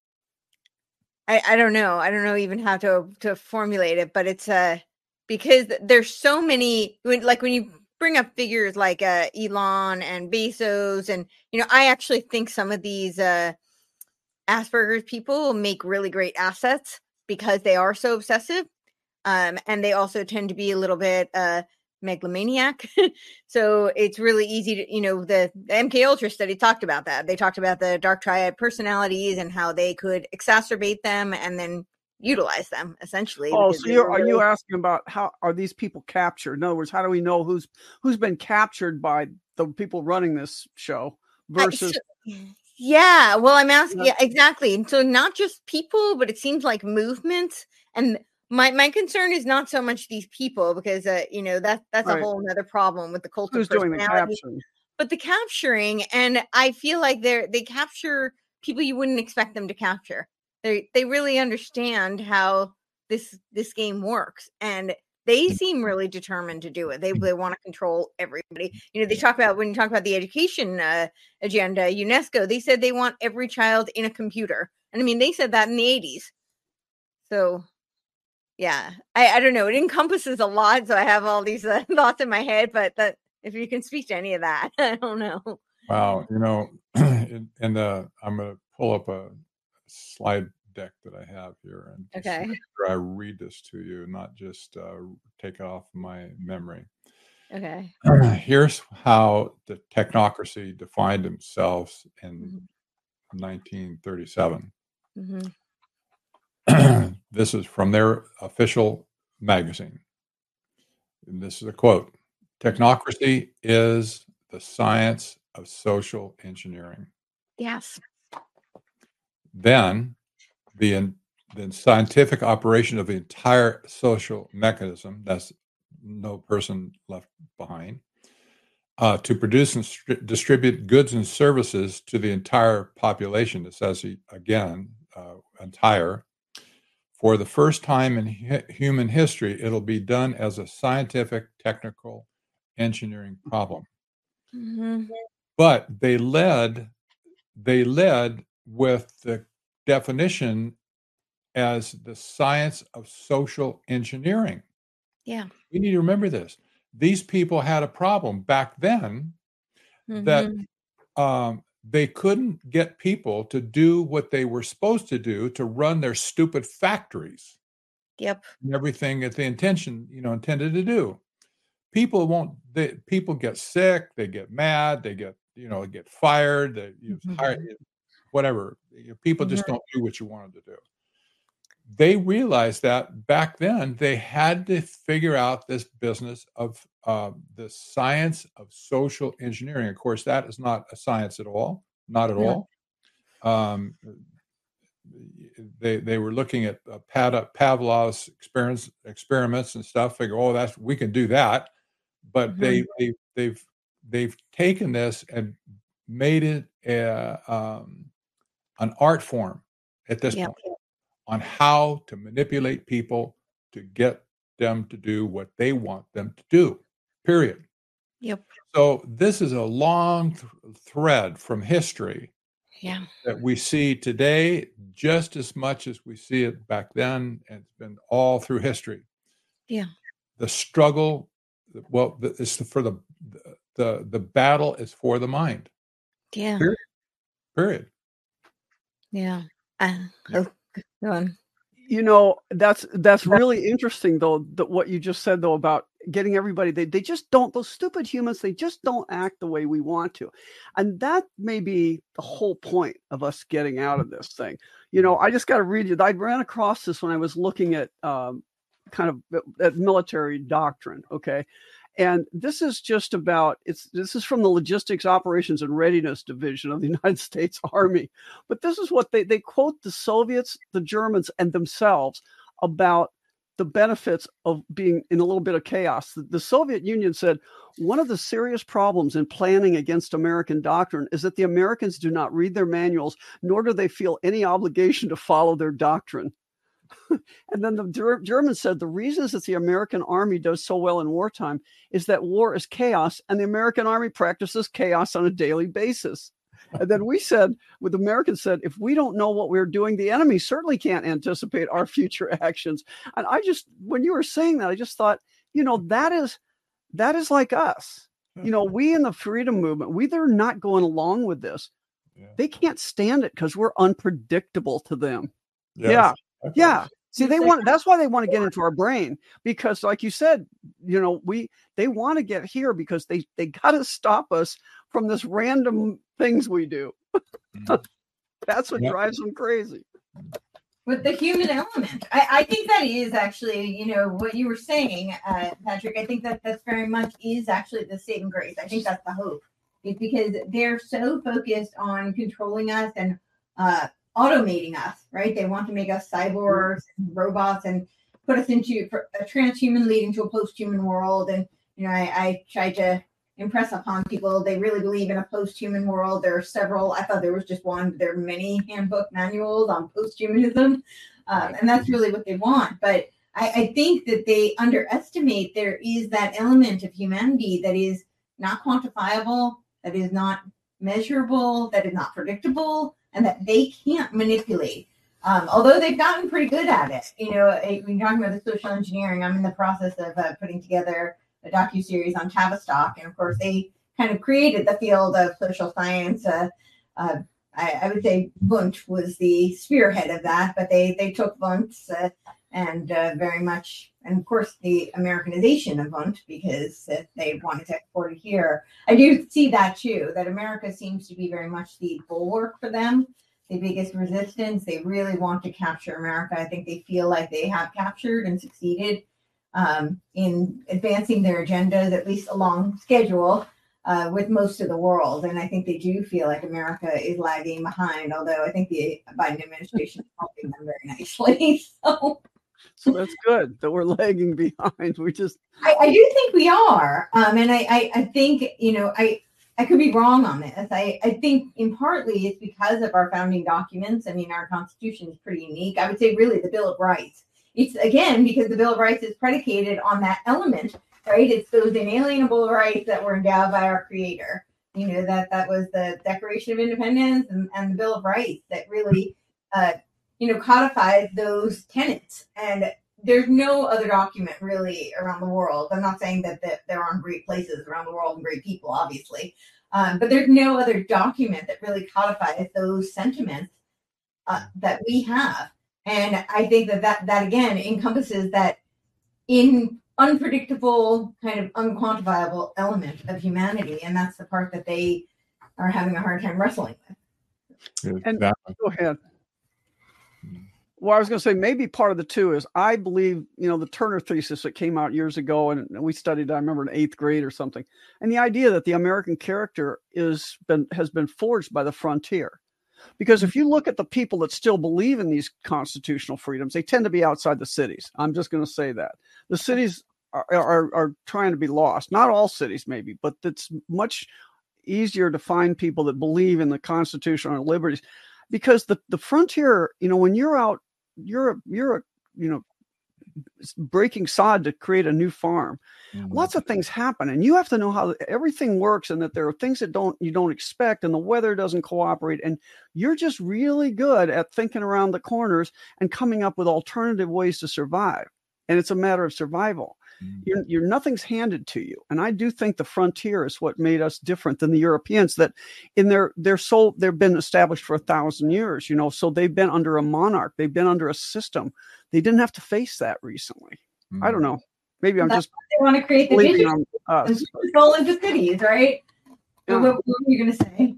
I don't know. I don't know even how to formulate it, but it's because there's so many, like when you bring up figures like Elon and Bezos, and I actually think some of these Asperger's people make really great assets because they are so obsessive, and they also tend to be a little bit megalomaniac. So it's really easy to, the MK Ultra study talked about that. They talked about the dark triad personalities and how they could exacerbate them and then utilize them essentially. Oh, so are you asking about how are these people captured? In other words, how do we know who's been captured by the people running this show versus? Yeah, well, I'm asking, yeah, exactly. And so not just people, but it seems like movements. And my concern is not so much these people, because that's right. A whole other problem with the cult of personality. Who's doing the capturing? But the capturing, and I feel like they capture people you wouldn't expect them to capture. They really understand how this game works, and they seem really determined to do it. They want to control everybody. They talk about, when you talk about the education agenda, UNESCO, they said they want every child in a computer. And I mean, they said that in the 80s. So yeah, I don't know. It encompasses a lot. So I have all these thoughts in my head, but if you can speak to any of that, I don't know. Wow. And I'm going to pull up a slide deck that I have here, and okay, I read this to you, not just take it off my memory. Okay. Here's how the technocracy defined themselves in 1937. Mm-hmm. This is from their official magazine. And this is a quote: "Technocracy is the science of social engineering." Yes. Then the scientific operation of the entire social mechanism, that's no person left behind, to produce and distribute goods and services to the entire population. It says again, entire. For the first time in human history, it'll be done as a scientific, technical, engineering problem. Mm-hmm. But they led with the definition as the science of social engineering. Yeah. We need to remember this. These people had a problem back then that they couldn't get people to do what they were supposed to do to run their stupid factories. Yep. And everything that they intended to do. People people get sick, they get mad, they get fired, they whatever. People just don't do what you want them to do. They realized that back then they had to figure out this business of the science of social engineering. Of course, that is not a science at all, not at all. They were looking at Pavlov's experiments and stuff. Figure, we can do that, but they've taken this and made it an art form at this point on how to manipulate people to get them to do what they want them to do. Period. Yep. So this is a long thread from history. Yeah. That we see today just as much as we see it back then, and it's been all through history. Yeah. The struggle, it's for the battle is for the mind. Yeah. Period. Yeah. Go on. That's really interesting though, what you just said though about getting everybody, they just don't, those stupid humans, they just don't act the way we want to. And that may be the whole point of us getting out of this thing. I just got to read you. I ran across this when I was looking at kind of at military doctrine. Okay. And this is just about, this is from the Logistics Operations and Readiness Division of the United States Army. But this is what they quote the Soviets, the Germans, and themselves about the benefits of being in a little bit of chaos. The Soviet Union said, one of the serious problems in planning against American doctrine is that the Americans do not read their manuals, nor do they feel any obligation to follow their doctrine. And then the Germans said the reasons that the American army does so well in wartime is that war is chaos and the American army practices chaos on a daily basis. And then the Americans said, if we don't know what we're doing, the enemy certainly can't anticipate our future actions. And when you were saying that, I just thought, that is like us. We in the freedom movement, they're not going along with this. Yeah. They can't stand it because we're unpredictable to them. Yes. Yeah. See, that's why they want to get into our brain, because like you said, they want to get here because they got to stop us from this random things we do. That's what drives them crazy. With the human element. I think that is actually, what you were saying, Patrick. I think that's very much is actually the saving grace. I think that's the hope. It's because they're so focused on controlling us and automating us, right? They want to make us cyborgs and robots and put us into a transhuman leading to a post-human world. And, I try to impress upon people, they really believe in a post-human world. There are several, I thought there was just one, there are many handbook manuals on post-humanism. And that's really what they want. But I think that they underestimate there is that element of humanity that is not quantifiable, that is not measurable, that is not predictable, and that they can't manipulate. Although they've gotten pretty good at it. When you're talking about the social engineering, I'm in the process of putting together a docuseries on Tavistock. And of course, they kind of created the field of social science. I would say Wundt was the spearhead of that, but they took Wundt and very much, and of course, the Americanization of Wundt, because they wanted to export it here. I do see that too, that America seems to be very much the bulwark for them, the biggest resistance. They really want to capture America. I think they feel like they have captured and succeeded in advancing their agendas, at least along schedule, with most of the world. And I think they do feel like America is lagging behind, although I think the Biden administration is helping them very nicely. So that's good that we're lagging behind. I do think we are. And I think, I could be wrong on this. I think in partly it's because of our founding documents. I mean, our Constitution is pretty unique. I would say really the Bill of Rights. It's again, because the Bill of Rights is predicated on that element, right? It's those inalienable rights that were endowed by our Creator. That was the Declaration of Independence and the Bill of Rights that really codified those tenets. And there's no other document really around the world. I'm not saying that there aren't great places around the world and great people, obviously, but there's no other document that really codifies those sentiments that we have. And I think that again encompasses that in unpredictable, kind of unquantifiable element of humanity, and that's the part that they are having a hard time wrestling with. And go ahead. Well, I was going to say maybe part of the two is I believe, the Turner thesis that came out years ago, and we studied, I remember in 8th grade or something, and the idea that the American character has been forged by the frontier. Because if you look at the people that still believe in these constitutional freedoms, they tend to be outside the cities. I'm just going to say that. The cities are trying to be lost. Not all cities, maybe, but it's much easier to find people that believe in the constitutional liberties. Because the frontier, when you're out, you're breaking sod to create a new farm. Mm-hmm. Lots of things happen, and you have to know how everything works, and that there are things that you don't expect, and the weather doesn't cooperate, and you're just really good at thinking around the corners and coming up with alternative ways to survive. And it's a matter of survival. Mm-hmm. Nothing's handed to you. And I do think the frontier is what made us different than the Europeans, that in they've been established for 1,000 years, so they've been under a monarch, they've been under a system. They didn't have to face that recently. Mm-hmm. I don't know. Maybe I'm just they want to create the vision and control into cities, right? Yeah. What were you going to say?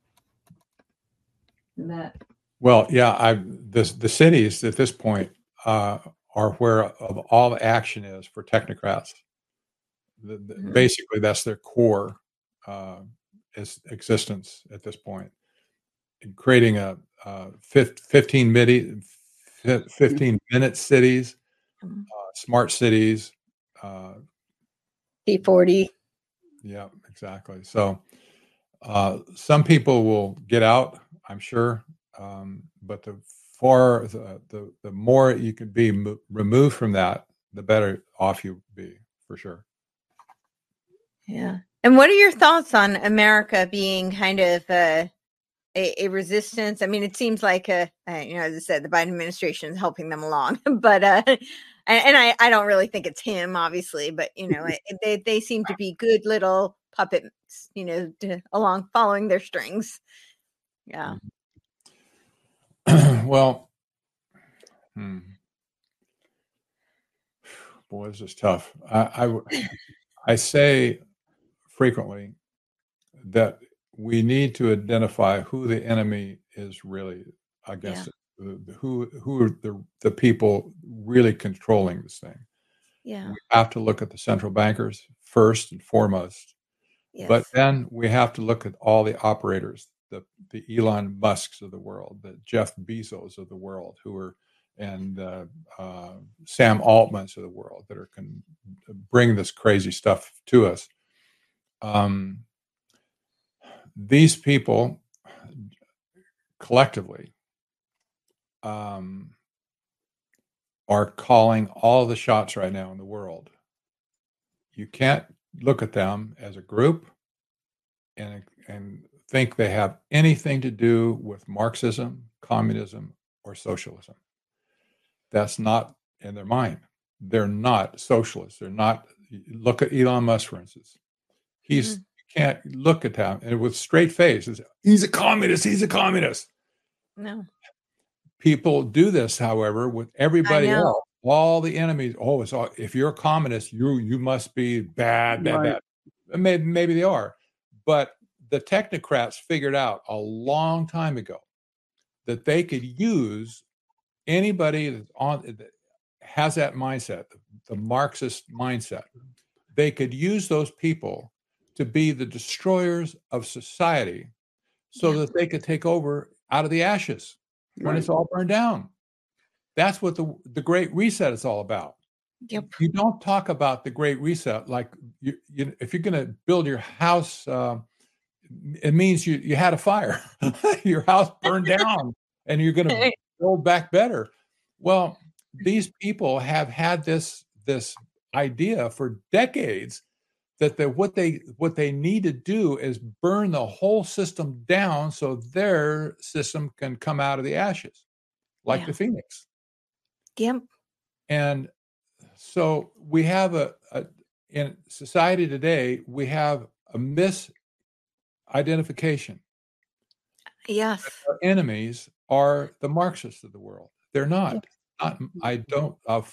That. Well, yeah, the cities at this point are where of all the action is for technocrats. Mm-hmm. Basically, that's their core existence at this point. In creating a 15-minute cities, smart cities. P40. Yeah, exactly. So some people will get out, I'm sure, but the more you can be removed from that, the better off you'll be, for sure. Yeah. And what are your thoughts on America being kind of a resistance? I mean, it seems like, as I said, the Biden administration is helping them along, but and I don't really think it's him, obviously, but they seem to be good little puppets, along following their strings. Yeah. Well, boy, this is tough. I say frequently that we need to identify who the enemy is really against. Yeah. Who are the people really controlling this thing? Yeah, we have to look at the central bankers first and foremost. Yes. But then we have to look at all the operators, the Elon Musks of the world, the Jeff Bezos of the world, and Sam Altmans of the world that can bring this crazy stuff to us. These people collectively are calling all the shots right now in the world. You can't look at them as a group and think they have anything to do with Marxism, communism, or socialism. That's not in their mind. They're not socialists. They're not. Look at Elon Musk, for instance. You can't look at him and with straight face, he's a communist. He's a communist. No. People do this, however, with everybody else. All the enemies. Oh, if you're a communist, you must be bad. Maybe they are, but the technocrats figured out a long time ago that they could use anybody that has that mindset, the Marxist mindset. They could use those people to be the destroyers of society, so that they could take over out of the ashes when it's all burned down. That's what the Great Reset is all about. Yep. You don't talk about the Great Reset like if you're going to build your house, it means you had a fire, your house burned down, and you're going to build back better. Well, these people have had this idea for decades that what they need to do is burn the whole system down so their system can come out of the ashes. like the Phoenix. Yep. And so we have in society today, we have a misidentification. Yes. Our enemies are the Marxists of the world. They're not. I don't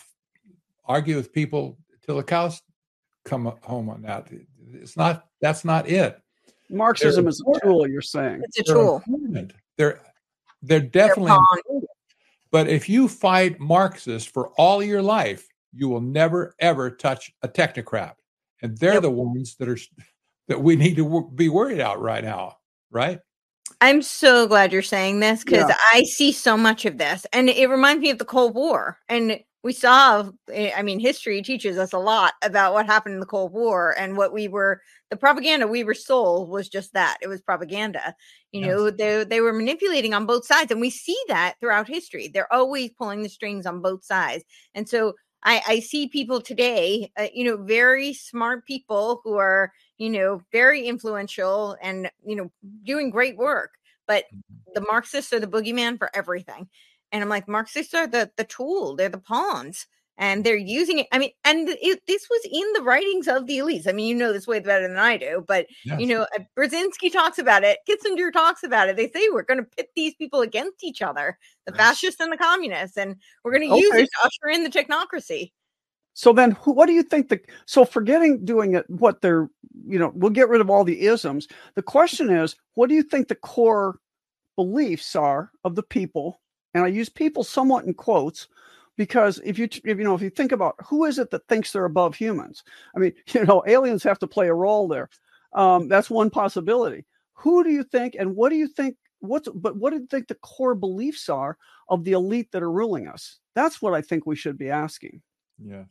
argue with people till the cows come home on that. It's not. That's not it. Marxism is a tool. You're saying it's a tool. They're definitely important. But if you fight Marxists for all your life, you will never ever touch a technocrat, and they're the ones that we need to be worried about right now, right? I'm so glad you're saying this, because I see so much of this, and it reminds me of the Cold War. And we saw, I mean, history teaches us a lot about what happened in the Cold War, and the propaganda we were sold was just that. It was propaganda. You know, they were manipulating on both sides, and we see that throughout history. They're always pulling the strings on both sides. And so I see people today, very smart people who are, very influential and, doing great work. But the Marxists are the boogeyman for everything. And I'm like, Marxists are the tool. They're the pawns. And they're using it. I mean, and this was in the writings of the elites. I mean, you know this way better than I do. But, Brzezinski talks about it. Kissinger talks about it. They say we're going to pit these people against each other, the fascists and the communists. And we're going to use it to usher in the technocracy. So then what do you think so forgetting doing it, what they're, we'll get rid of all the isms. The question is, what do you think the core beliefs are of the people? And I use people somewhat in quotes, because if you think about who is it that thinks they're above humans? I mean, aliens have to play a role there. That's one possibility. Who do you think, and what do you think, what do you think the core beliefs are of the elite that are ruling us? That's what I think we should be asking. Yeah.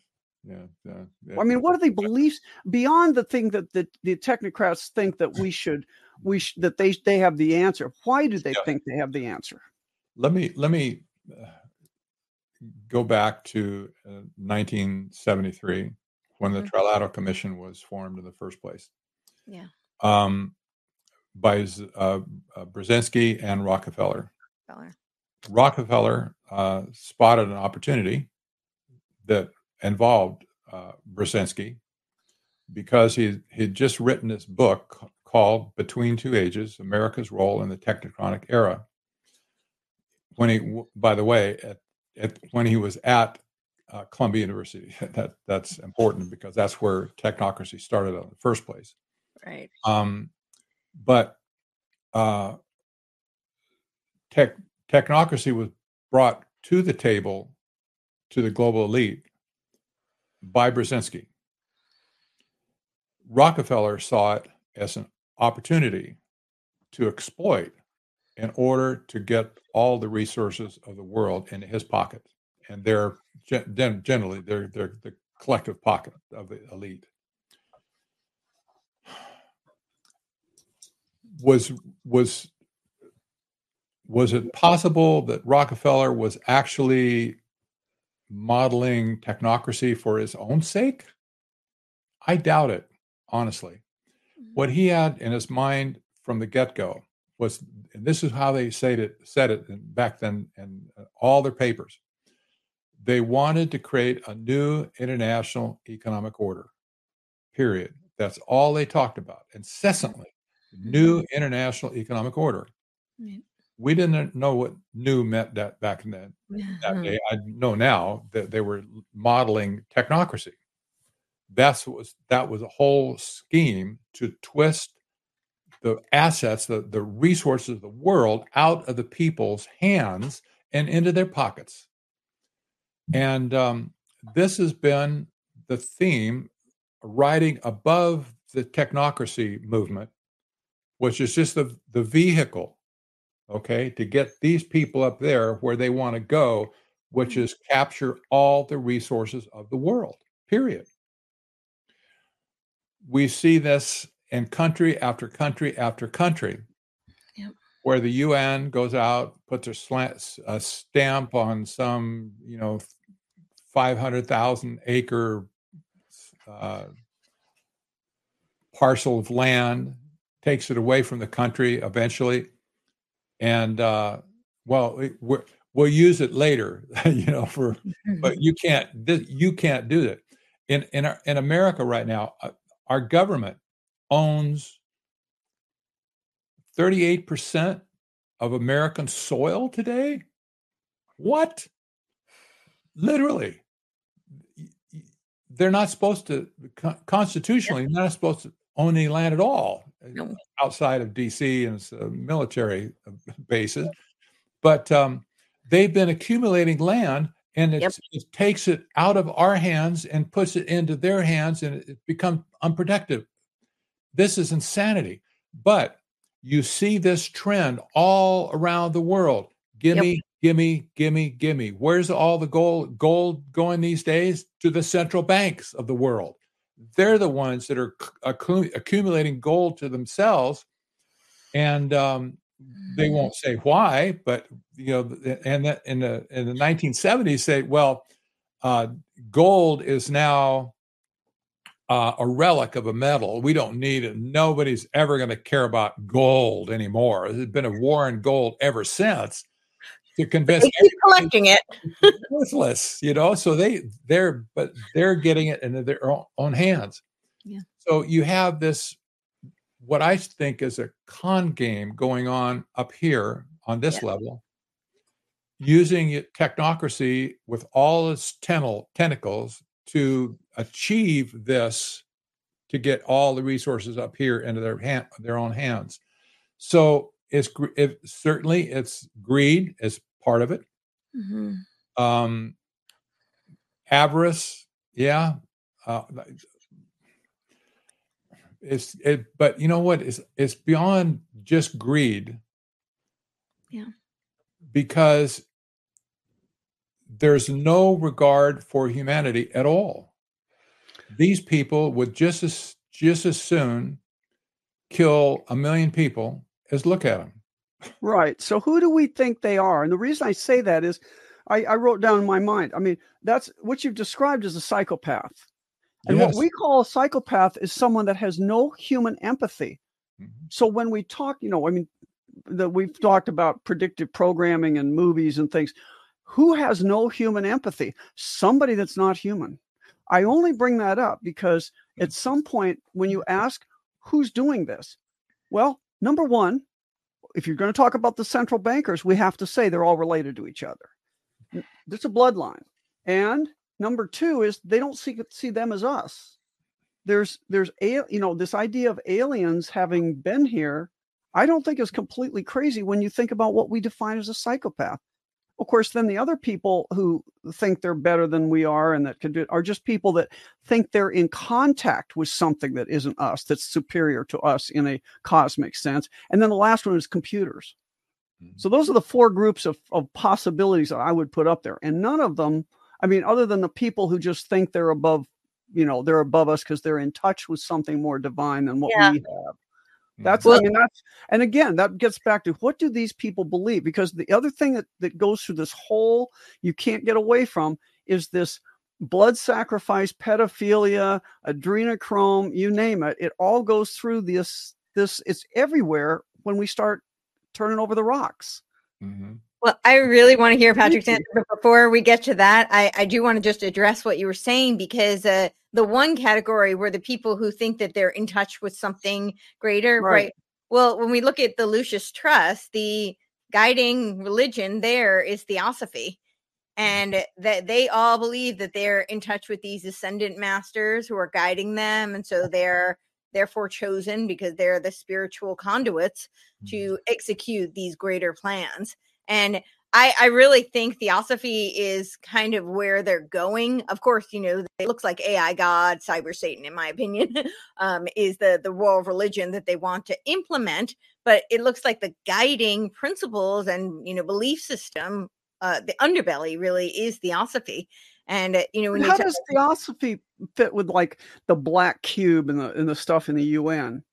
I mean, what are the beliefs beyond the thing that the technocrats think that that they have the answer? Why do they think they have the answer? Let me go back to 1973, when the Trilateral Commission was formed in the first place. Yeah. By Brzezinski and Rockefeller. Rockefeller spotted an opportunity that involved Brzezinski, because he'd just written this book called Between Two Ages: America's Role in the Technocratic Era. When he, by the way, when he was at Columbia University, that's important, because that's where technocracy started in the first place. Right. But technocracy was brought to the table, to the global elite, by Brzezinski. Rockefeller saw it as an opportunity to exploit in order to get all the resources of the world into his pocket, and they're generally they're the collective pocket of the elite. Was it possible that Rockefeller was actually modeling technocracy for his own sake? I doubt it, honestly. What he had in his mind from the get-go was, and this is how they said it back then in all their papers, they wanted to create a new international economic order, period. That's all they talked about incessantly. New international economic order. Right. We didn't know what new meant that back then. That day. I know now that they were modeling technocracy. That was a whole scheme to twist the assets, the resources of the world out of the people's hands and into their pockets. And this has been the theme riding above the technocracy movement, which is just the vehicle, okay, to get these people up there where they want to go, which is capture all the resources of the world, period. We see this in country after country after country, where the UN goes out, puts a stamp on some, 500,000 acre parcel of land, takes it away from the country eventually. And We'll use it later, but you can't do that. In America right now, our government owns 38% of American soil today. What? Literally. They're not supposed to, constitutionally, not supposed to own any land at all outside of DC and military bases. But they've been accumulating land, and it takes it out of our hands and puts it into their hands, and it becomes unprotected. This is insanity. But you see this trend all around the world. Gimme, gimme, gimme, gimme. Where's all the gold going these days? To the central banks of the world. They're the ones that are accumulating gold to themselves, and they won't say why. But and that in the 1970s, say, well, gold is now a relic of a metal. We don't need it. Nobody's ever going to care about gold anymore. There's been a war on gold ever since. To convince keep collecting it, worthless, So they're getting it into their own hands. Yeah. So you have this, what I think is a con game going on up here on this level, using technocracy with all its tentacles to achieve this, to get all the resources up here into their own hands. So it's greed is part of it. Mm-hmm. Avarice, but you know what? It's beyond just greed. Yeah. Because there's no regard for humanity at all. These people would just as soon kill 1 million people as look at them. Right. So who do we think they are? And the reason I say that is I wrote down in my mind. I mean, that's what you've described as a psychopath. And what we call a psychopath is someone that has no human empathy. Mm-hmm. So when we talk, we've talked about predictive programming and movies and things. Who has no human empathy? Somebody that's not human. I only bring that up because at some point when you ask who's doing this, well, number one, if you're going to talk about the central bankers, we have to say they're all related to each other. There's a bloodline. And number two is they don't see them as us. There's this idea of aliens having been here, I don't think is completely crazy when you think about what we define as a psychopath. Of course, then the other people who think they're better than we are and that can do it are just people that think they're in contact with something that isn't us, that's superior to us in a cosmic sense. And then the last one is computers. Mm-hmm. So those are the four groups of possibilities that I would put up there. And none of them, other than the people who just think they're above, they're above us because they're in touch with something more divine than what we have. And again, that gets back to what do these people believe? Because the other thing that goes through this whole, you can't get away from, is this blood sacrifice, pedophilia, adrenochrome, you name it. It all goes through this, it's everywhere when we start turning over the rocks. Mm-hmm. Well, I really want to hear Patrick's answer, but before we get to that, I do want to just address what you were saying, because the one category were the people who think that they're in touch with something greater, right? Well, when we look at the Lucis Trust, the guiding religion there is Theosophy, and that they all believe that they're in touch with these ascendant masters who are guiding them, and so they're therefore chosen because they're the spiritual conduits to execute these greater plans. And I really think Theosophy is kind of where they're going. Of course, it looks like AI God, Cyber Satan, in my opinion, is the world religion that they want to implement. But it looks like the guiding principles and, belief system, the underbelly really is Theosophy. And, when how does Theosophy fit with like the black cube and the stuff in the UN?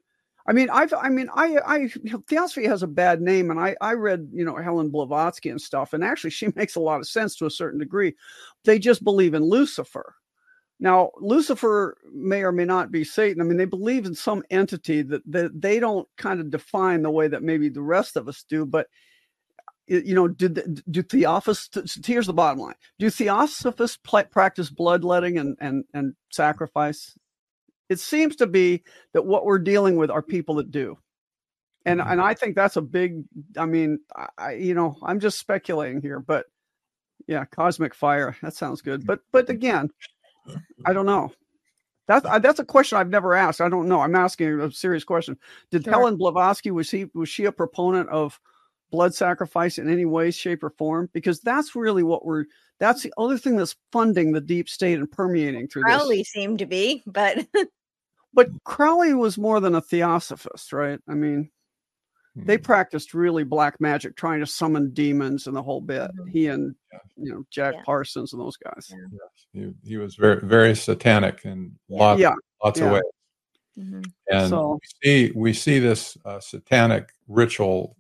Theosophy has a bad name, and I read, Helen Blavatsky and stuff, and actually she makes a lot of sense to a certain degree. They just believe in Lucifer. Now, Lucifer may or may not be Satan. They believe in some entity that they don't kind of define the way that maybe the rest of us do. But, do Theosophists? Here's the bottom line: do Theosophists practice bloodletting and sacrifice? It seems to be that what we're dealing with are people that do, and I think that's a big. I mean, I'm just speculating here, but yeah, cosmic fire. That sounds good, but again, I don't know. That's a question I've never asked. I don't know. I'm asking a serious question. Did Helen Blavatsky, was she a proponent of blood sacrifice in any way, shape, or form? Because that's really that's the other thing that's funding the deep state and permeating through this. Crowley seemed to be, but Crowley was more than a theosophist, right? I mean, they practiced really black magic, trying to summon demons and the whole bit. He and Jack Parsons and those guys. Yes. He was very, very satanic in lots of ways. And so, we see this satanic ritual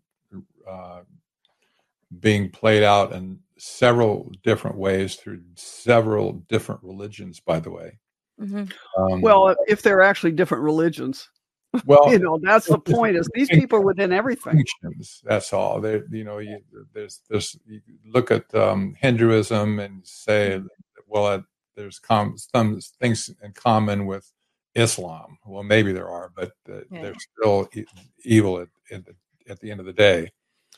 being played out in several different ways through several different religions, by the way. Well, if they're actually different religions. Well, that's the point. Is these people are within everything? That's all. There's you look at Hinduism and say, well, there's some things in common with Islam. Well, maybe there are, but they're still evil at the end of the day.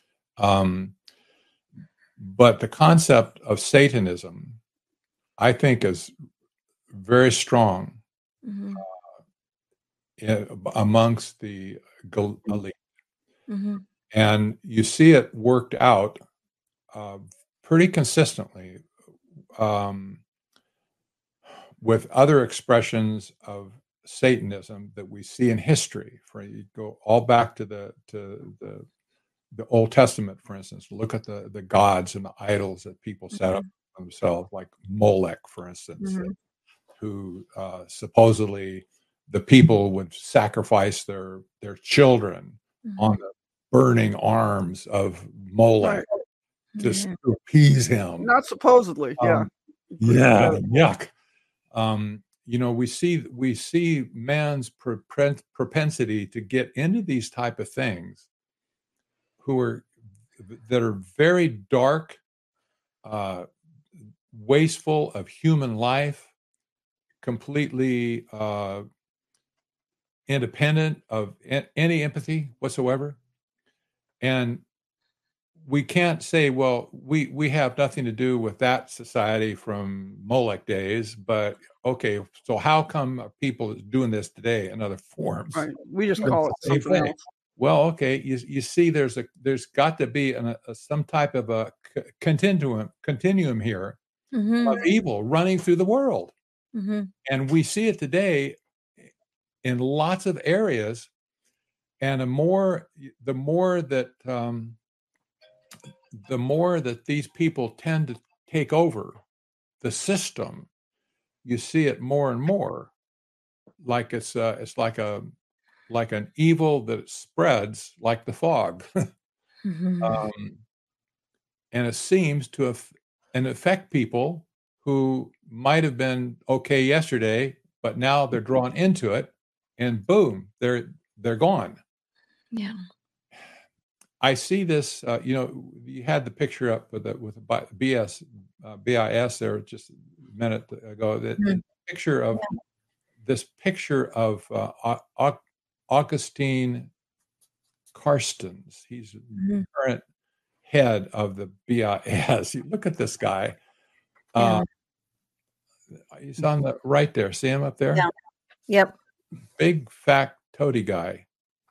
But the concept of Satanism, I think, is very strong amongst the elite. And you see it worked out pretty consistently with other expressions of Satanism that we see in history. For you go all back to the Old Testament, for instance. Look at the gods and the idols that people set up for themselves, like Molech, for instance, who supposedly the people would sacrifice their children on the burning arms of Molech to appease him. Not supposedly, yuck. We see man's propensity to get into these type of things, that are very dark, wasteful of human life, completely independent of any empathy whatsoever. And we can't say, well, we have nothing to do with that society from Molech days, but okay, so how come people doing this today in other forms? Right. We just call it something else. Well, okay, you see, there's got to be some type of a continuum here of evil running through the world, and we see it today in lots of areas. And the more that these people tend to take over the system, you see it more and more. Like it's like an evil that spreads like the fog, and it seems to affect people who might have been okay yesterday, but now they're drawn into it, and boom, they're gone. Yeah, I see this. You had the picture up with BIS there just a minute ago. The picture of this picture of Augustine Carstens. He's the current head of the BIS. You look at this guy. He's on the right there. See him up there? Yeah. Yep. Big, fat, toady guy.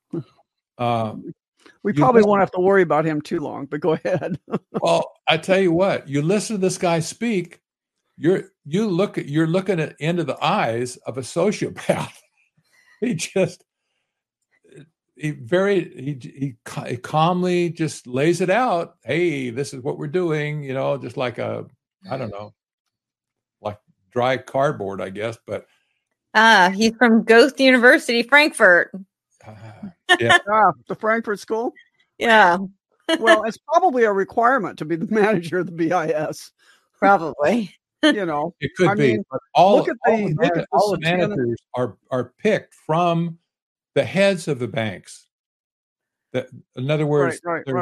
We probably won't have to worry about him too long, but go ahead. Well, I tell you what, you listen to this guy speak, you're looking into the eyes of a sociopath. He calmly just lays it out. Hey, this is what we're doing, just like like dry cardboard, I guess. But he's from Goethe University, Frankfurt. The Frankfurt School. Yeah. Well, it's probably a requirement to be the manager of the BIS. Probably. It could be. But all the managers are picked from the heads of the banks. In other words,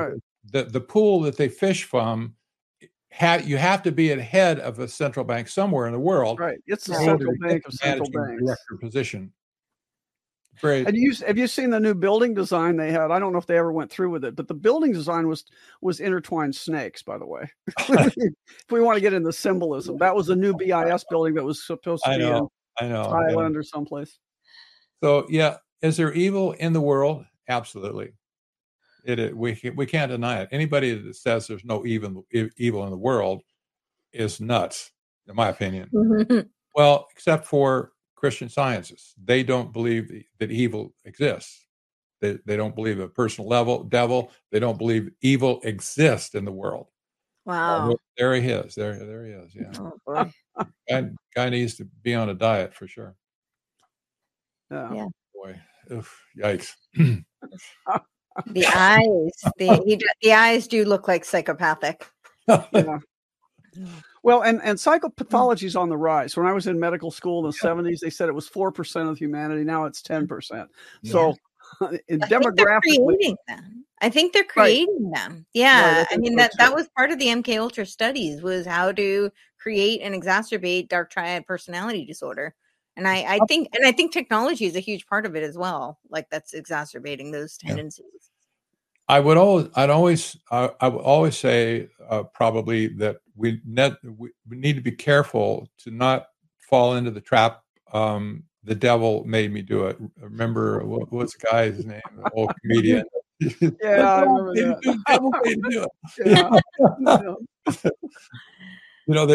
the pool that they fish from, you have to be at head of a central bank somewhere in the world. Right. It's the Yeah. central bank of central managing banks. director position. Very. And have you seen the new building design they had? I don't know if they ever went through with it, but the building design was intertwined snakes, by the way. If we want to get into symbolism, that was the new BIS building that was supposed to be in Thailand or someplace. So yeah, is there evil in the world? Absolutely. We can't deny it. Anybody that says there's no evil in the world is nuts, in my opinion. Well, except for Christian Scientists. They don't believe that evil exists. They don't believe at a personal devil. They don't believe evil exists in the world. Wow. There he is. There he is. Yeah. Oh, boy. Guy needs to be on a diet for sure. Yeah. Boy, oof, yikes. The eyes, the eyes do look like psychopathic. Yeah. Well, and psychopathology is on the rise. When I was in medical school in the 70s, they said it was 4% of humanity. Now it's 10%. So demographically, I think they're creating them. Yeah. I mean, that was part of the MK Ultra studies, was how to create and exacerbate dark triad personality disorder. And I think technology is a huge part of it as well. Like, that's exacerbating those tendencies. I would always say probably that we need to be careful to not fall into the trap. The devil made me do it. Remember what's the guy's name? The old comedian. Yeah, I remember that. The devil made me do it. You know,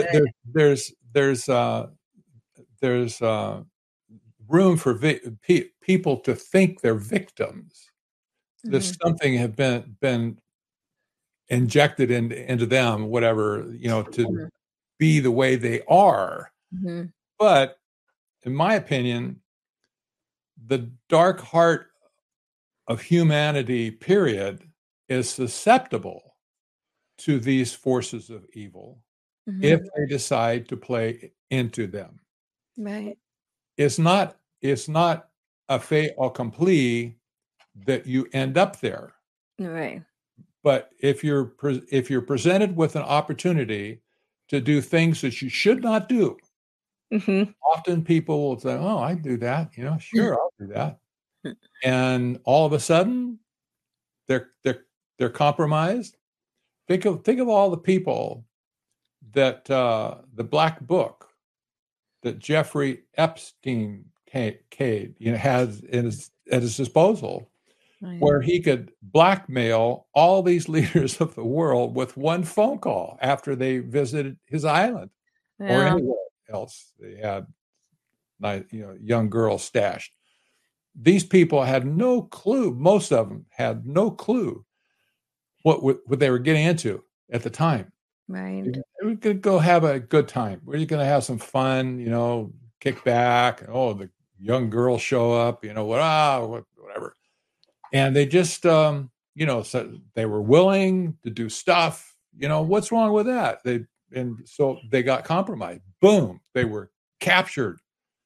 there's room for people to think they're victims. There's something have been injected into them, whatever, to be the way they are. But in my opinion, the dark heart of humanity, period, is susceptible to these forces of evil if they decide to play into them. Right. It's not a fait accompli that you end up there. Right. But if you're presented with an opportunity to do things that you should not do, often people will say, "Oh, I do that. Sure, I'll do that." And all of a sudden, they're compromised. Think of all the people that the Black Book that Jeffrey Epstein has at his disposal, where he could blackmail all these leaders of the world with one phone call after they visited his island or anywhere else they had young girls stashed. These people had no clue. Most of them had no clue what they were getting into at the time. Right. We're going to go have a good time. We're going to have some fun, kick back. Oh, the young girls show up, whatever. And they just, so they were willing to do stuff. What's wrong with that? So they got compromised. Boom, they were captured.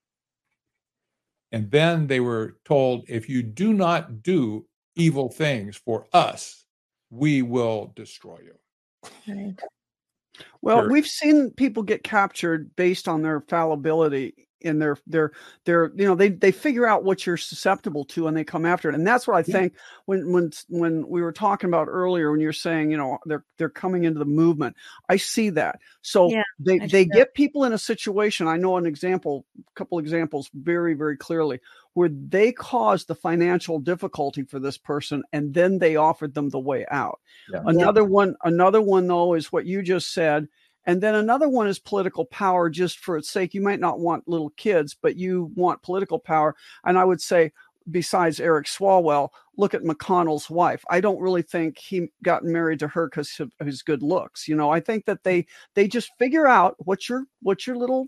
And then they were told, if you do not do evil things for us, we will destroy you. Right. Well, we've seen people get captured based on their fallibility in their they figure out what you're susceptible to and they come after it. And that's what I think when we were talking about earlier, when you're saying, they're coming into the movement, I see that. So they get people in a situation. I know a couple examples very, very clearly where they caused the financial difficulty for this person and then they offered them the way out. Yeah. Another one though is what you just said. And then another one is political power, just for its sake. You might not want little kids, but you want political power. And I would say, besides Eric Swalwell, look at McConnell's wife. I don't really think he got married to her because of his good looks. I think that they just figure out what your little,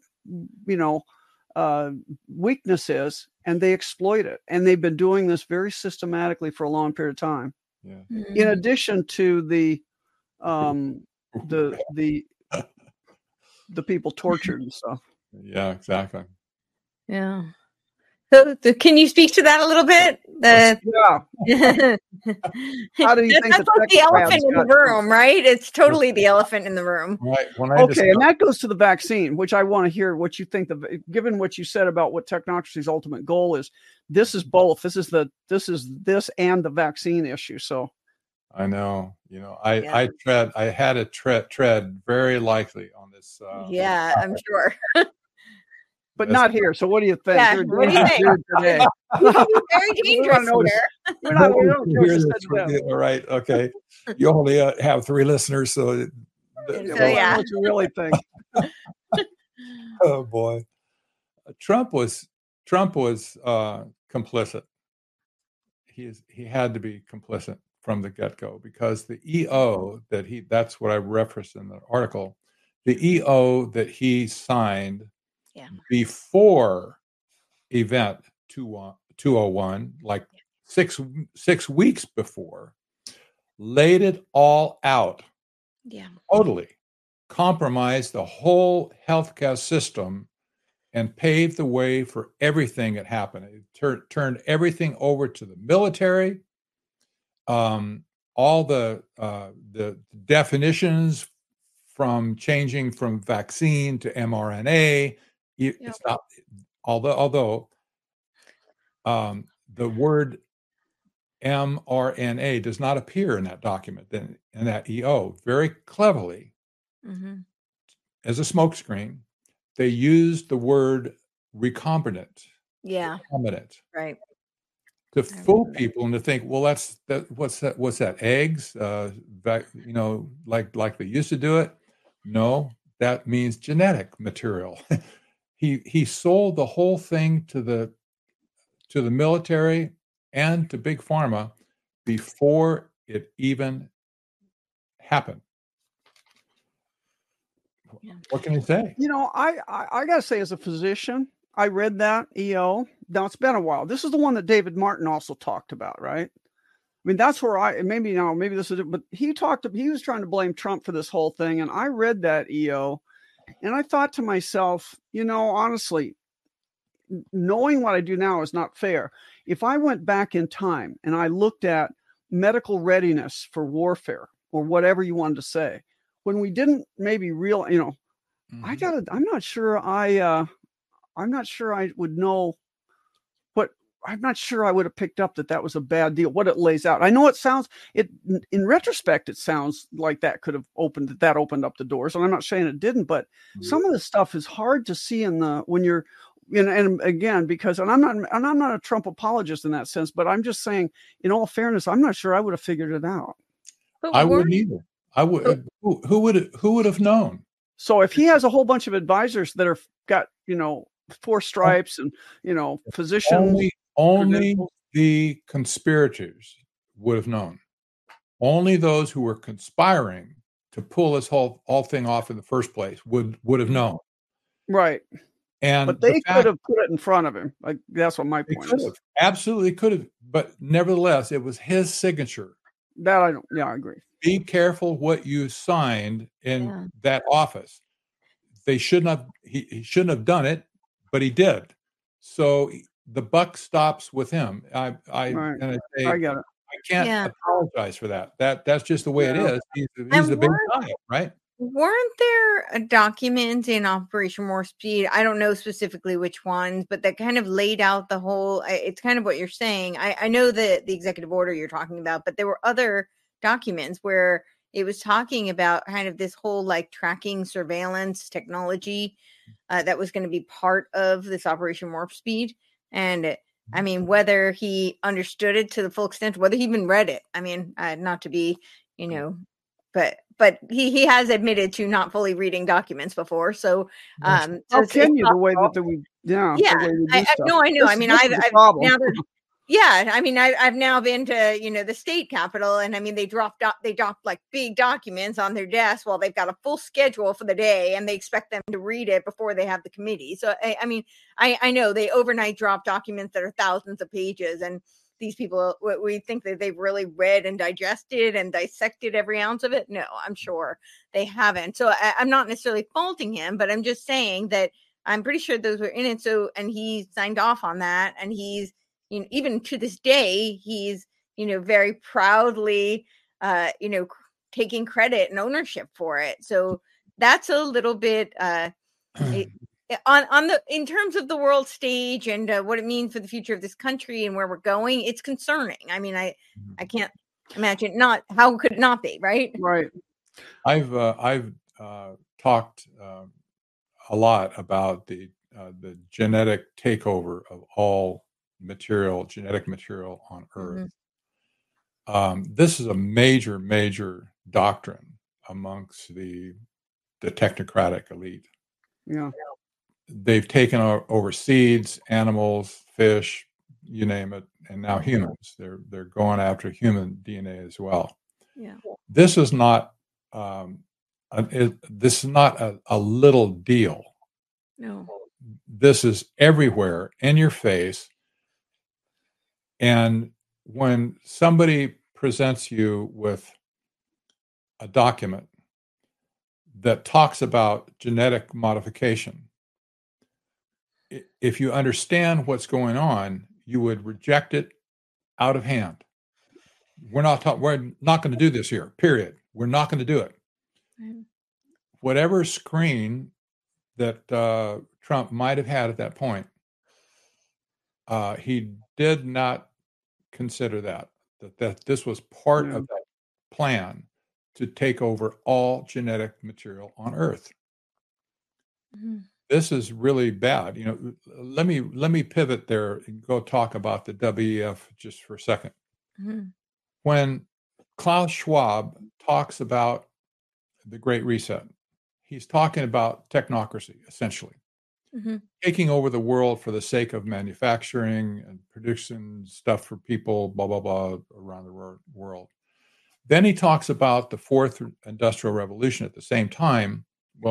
weakness is, and they exploit it. And they've been doing this very systematically for a long period of time. Yeah. In addition to the people tortured and stuff. Yeah, exactly. Yeah. So can you speak to that a little bit? Yeah. How do you think that's like the elephant in the room, right? It's totally the elephant in the room. Right. Okay, and that goes to the vaccine, which I want to hear what you think. Given what you said about what technocracy's ultimate goal is, this is both. This is this and the vaccine issue. So I know, I had to tread very lightly on this. I'm sure. But not here. So what do you think? Yeah, what do you think? Today. Very dangerous here. All right. Okay. You only have 3 listeners, so what you really think? Oh boy, Trump was complicit. He had to be complicit from the get-go, because the EO that's what I referenced in the article, the EO that he signed before event 201, like 6 weeks before, laid it all out. Totally compromised the whole healthcare system and paved the way for everything that happened. It turned everything over to the military. All the definitions from changing from vaccine to mRNA. It's not, although the word mRNA does not appear in that document, in that EO. Very cleverly, as a smokescreen, they used the word recombinant. Recombinant. Right. To fool people and to think, well, what's that? Eggs? Like they used to do it. No, that means genetic material. He sold the whole thing to the military and to big pharma before it even happened. What can you say? I gotta say, as a physician, I read that EO. Now it's been a while. This is the one that David Martin also talked about, right? I mean, that's where maybe this is it, but he was trying to blame Trump for this whole thing. And I read that EO and I thought to myself, honestly, knowing what I do now is not fair. If I went back in time and I looked at medical readiness for warfare or whatever you wanted to say, when we didn't maybe I'm not sure I would know I'm not sure I would have picked up that was a bad deal, what it lays out. I know in retrospect, it sounds like that could have opened up the doors. And I'm not saying it didn't, but some of the stuff is hard to see when you're, and again, because, and I'm not a Trump apologist in that sense, but I'm just saying, in all fairness, I'm not sure I would have figured it out. I wouldn't either. I would. Who would have known? So if he has a whole bunch of advisors that are got, 4 stripes and, physicians. Only the conspirators would have known. Only those who were conspiring to pull this whole thing off in the first place would have known. Right. But they could have put it in front of him. Like, that's what my point is. Absolutely could have. But nevertheless, it was his signature. That I agree. Be careful what you signed in that office. They shouldn't have. He shouldn't have done it, but he did. So the buck stops with him. I say, I get it. I can't apologize for that. That's just the way it is. He's the big guy, right? Weren't there documents in Operation Warp Speed? I don't know specifically which ones, but that kind of laid out the whole. It's kind of what you're saying. I know the executive order you're talking about, but there were other documents where it was talking about kind of this whole like tracking surveillance technology that was going to be part of this Operation Warp Speed. And I mean, whether he understood it to the full extent, whether he even read it. I mean, not to be, but he has admitted to not fully reading documents before. So, how can you the way that we? Yeah. No, I know. I mean, I've now. I mean, I've now been to, the state capitol, and I mean, they dropped like big documents on their desk while they've got a full schedule for the day, and they expect them to read it before they have the committee. So, I mean, I know they overnight drop documents that are thousands of pages, and these people, we think that they've really read and digested and dissected every ounce of it. No, I'm sure they haven't. So I'm not necessarily faulting him, but I'm just saying that I'm pretty sure those were in it. So, and he signed off on that, and he's, even to this day, he's, very proudly, taking credit and ownership for it. So that's a little bit, in terms of the world stage and what it means for the future of this country and where we're going, it's concerning. I mean, I can't imagine how could it not be, right? Right. I've talked a lot about the genetic takeover of all genetic material on Earth. This is a major doctrine amongst the technocratic elite. Yeah. They've taken over seeds, animals, fish, you name it, and now humans. They're going after human DNA as well. Yeah. This is not this is not a little deal. No. This is everywhere, in your face. And when somebody presents you with a document that talks about genetic modification, if you understand what's going on, you would reject it out of hand. We're not going to do this here, period. We're not going to do it. Right. Whatever screen that Trump might have had at that point, he did not consider that this was part of that plan to take over all genetic material on Earth. This is really bad. Let me pivot there and go talk about the WEF just for a second. When Klaus Schwab talks about the Great Reset, he's talking about technocracy, essentially. Taking over the world for the sake of manufacturing and producing stuff for people, blah, blah, blah, around the world. Then he talks about the fourth industrial revolution at the same time,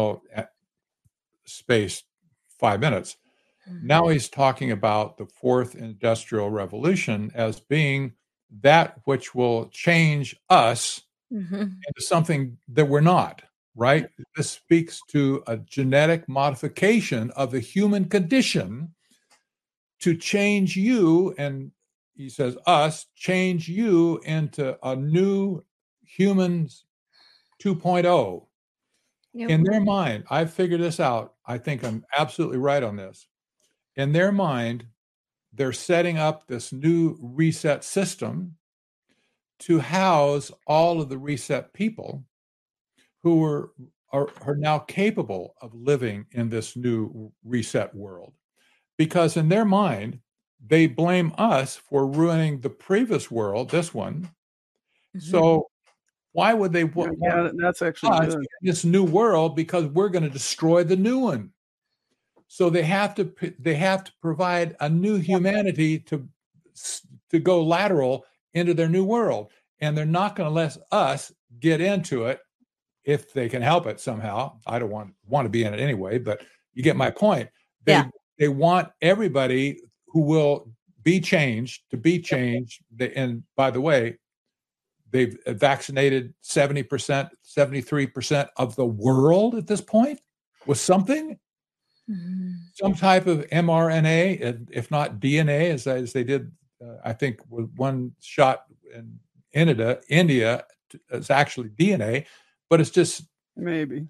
spaced 5 minutes. Now he's talking about the fourth industrial revolution as being that which will change us into something that we're not. Right? This speaks to a genetic modification of the human condition to change you, and he says us, change you into a new humans 2.0. In their mind, I've figured this out. I think I'm absolutely right on this. In their mind, they're setting up this new reset system to house all of the reset people who are now capable of living in this new reset world. Because in their mind, they blame us for ruining the previous world, this one. So why would they want that's actually us good. in this new world? Because we're going to destroy the new one. So they have to provide a new humanity to go lateral into their new world. And they're not going to let us get into it if they can help it somehow. I don't want to be in it anyway, but you get my point. They want everybody who will be changed to be changed. And by the way, they've vaccinated 70%, 73% of the world at this point with something, some type of mRNA, if not DNA, as they did, I think, with one shot in India, it's actually DNA. But it's just maybe.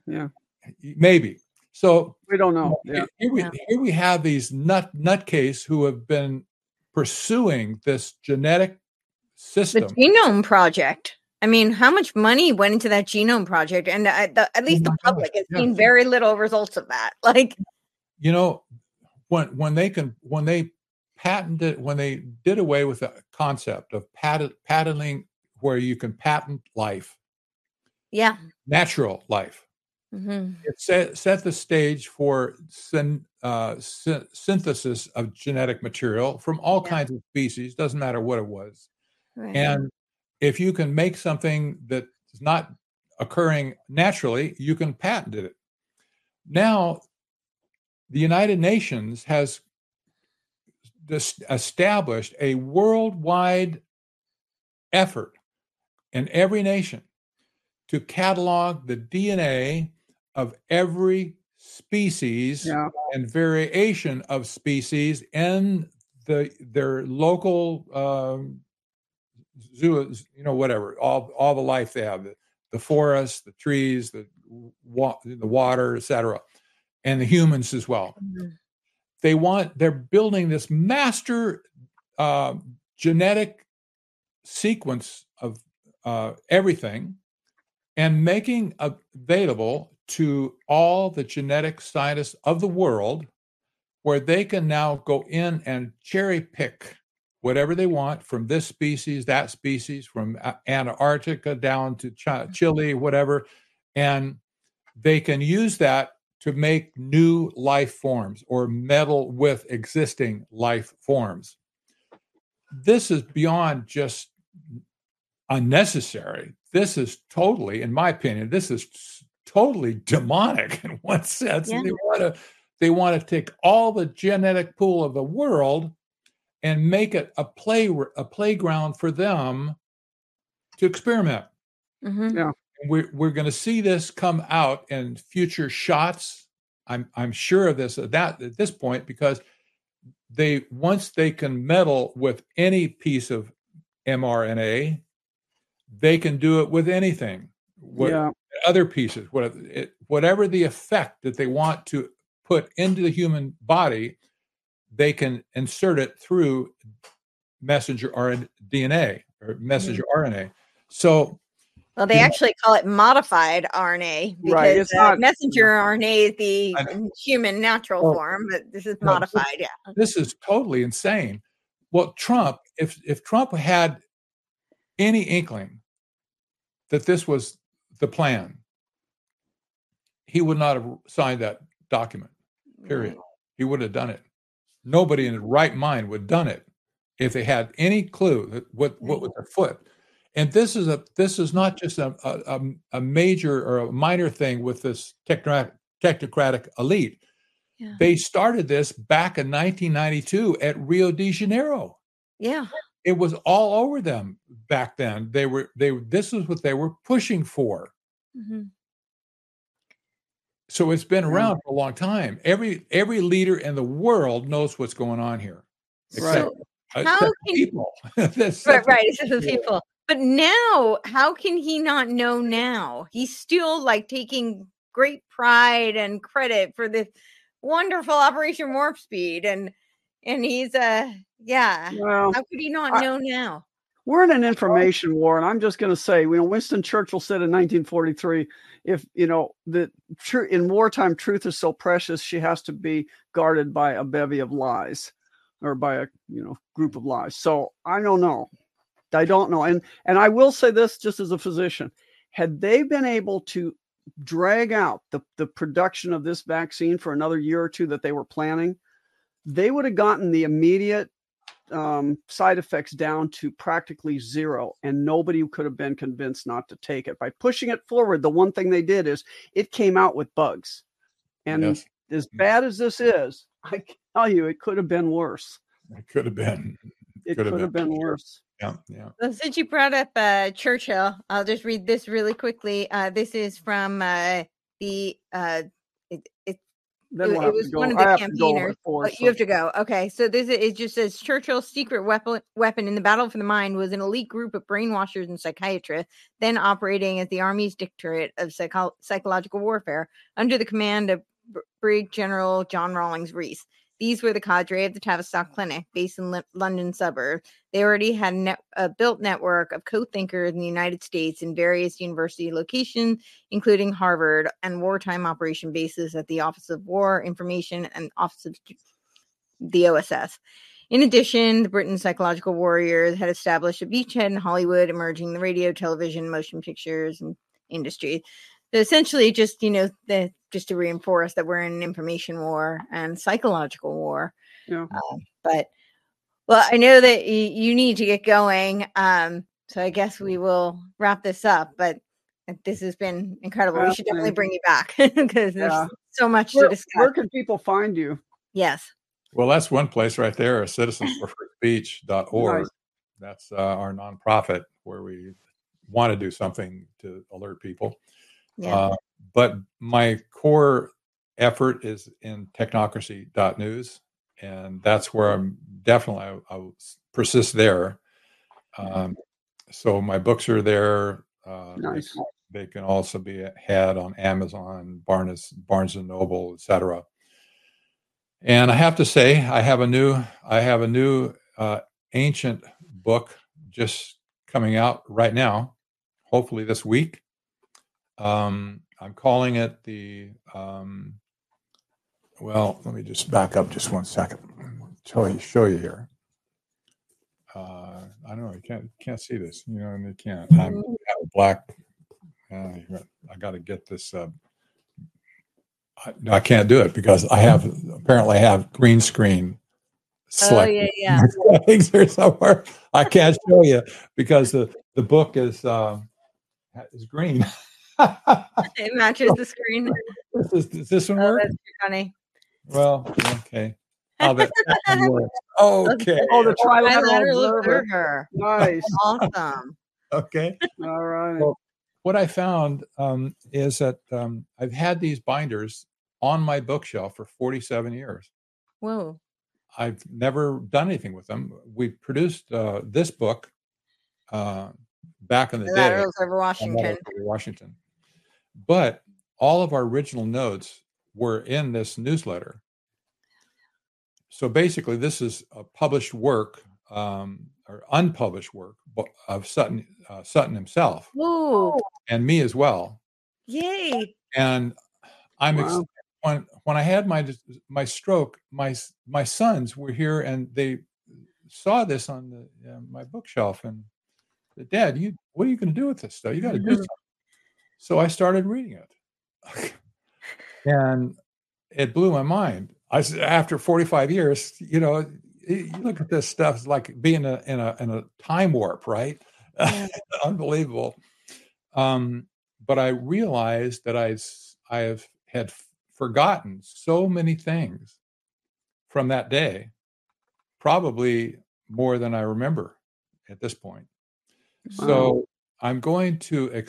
So we don't know. Here we have these nutcase who have been pursuing this genetic system. The Genome Project. I mean, how much money went into that Genome Project? And at least the public has seen very little results of that. Like, when they patented, when they did away with the concept of patenting, where you can patent life. Yeah. Natural life. It set the stage for synthesis of genetic material from all kinds of species, doesn't matter what it was. Right. And if you can make something that is not occurring naturally, you can patent it. Now, the United Nations has established a worldwide effort in every nation to catalog the DNA of every species and variation of species in their local zoos, whatever, all the life they have, the forests, the trees, the water, etc., and the humans as well. Mm-hmm. They're building this master genetic sequence of everything and making available to all the genetic scientists of the world, where they can now go in and cherry pick whatever they want from this species, that species, from Antarctica down to Chile, whatever, and they can use that to make new life forms or meddle with existing life forms. This is beyond just unnecessary. This is totally, in my opinion, this is totally demonic in one sense. Yeah. They want to take all the genetic pool of the world and make it a playground for them to experiment. Mm-hmm. Yeah. We're going to see this come out in future shots. I'm sure of this at this point, because once they can meddle with any piece of mRNA, they can do it with anything. Other pieces, whatever the effect that they want to put into the human body, they can insert it through messenger DNA or messenger RNA. So, well, they actually call it modified RNA, because messenger RNA is the human natural form, but this is modified. This is totally insane. Well, Trump, if Trump had any inkling that this was the plan, he would not have signed that document, period. Right. He wouldn't have done it. Nobody in their right mind would have done it if they had any clue that what was afoot. And this is not just a major or a minor thing with this technocratic elite. Yeah. They started this back in 1992 at Rio de Janeiro. Yeah. It was all over them back then. This is what they were pushing for. Mm-hmm. So it's been around for a long time. Every leader in the world knows what's going on here. Except, people. Right, except the people. But now, how can he not know now? He's still taking great pride and credit for this wonderful Operation Warp Speed, and he's well, how could he not know now? We're in an information war, and I'm just going to say, Winston Churchill said in 1943, if in wartime truth is so precious, she has to be guarded by a bevy of lies, or by a group of lies. So I don't know. And I will say this, just as a physician, had they been able to drag out the production of this vaccine for another year or two that they were planning, they would have gotten the immediate side effects down to practically zero, and nobody could have been convinced not to take it. By pushing it forward, the one thing they did is it came out with bugs. And as bad as this is, I can tell you, it could have been worse. It could have been. It could have been worse. Yeah. Well, since you brought up Churchill, I'll just read this really quickly. This is from it was one of the campaigners. You have to go. Okay, so it just says Churchill's secret weapon in the battle for the mind was an elite group of brainwashers and psychiatrists, then operating as the Army's Directorate of Psychological Warfare under the command of Brig General John Rawlings Rees. These were the cadre of the Tavistock Clinic, based in London suburb. They already had a built network of co-thinkers in the United States in various university locations, including Harvard, and wartime operation bases at the Office of War Information and Office of the OSS. In addition, the Britain's psychological warriors had established a beachhead in Hollywood, emerging the radio, television, motion pictures, and industry. So essentially, just just to reinforce that we're in an information war and psychological war. Yeah. Well, I know that you need to get going, so I guess we will wrap this up. But this has been incredible. We should definitely bring you back because there's so much to discuss. Where can people find you? Yes. Well, that's one place right there, citizensforfreespeech.org. Nice. That's our nonprofit where we want to do something to alert people. Yeah. But my core effort is in technocracy.news, and that's where I'm definitely, I'll persist there. So my books are there. Nice. They can also be had on Amazon, Barnes and Noble, etc. And I have to say, I have a new ancient book just coming out right now, hopefully this week. I'm calling it the. Well, let me just back up just 1 second. Show you here. I know you can't see this, and you can't. I'm black. I got to get this. I can't do it because I apparently have green screen selected. Yeah. Settings are somewhere. I can't show you because the book is green. It matches the screen. Does this one work? That's funny. Well, okay. Oh, that one works. Okay. Oh, the trilateral Trilateral observer. observer. Nice. Awesome. Okay. All right. Well, what I found is that I've had these binders on my bookshelf for 47 years. Whoa. I've never done anything with them. We produced this book back in the day. Lateral Observer Washington. But all of our original notes were in this newsletter. So basically, this is a published work or unpublished work of Sutton himself. Ooh. And me as well. Yay. And I'm when I had my stroke, my sons were here and they saw this on my bookshelf and said, "Dad, what are you going to do with this stuff? You got to do something." So I started reading it, and it blew my mind. After 45 years, you look at this stuff, it's like being in a time warp, right? Yeah. Unbelievable. But I realized that I had forgotten so many things from that day, probably more than I remember at this point. Wow. So I'm going to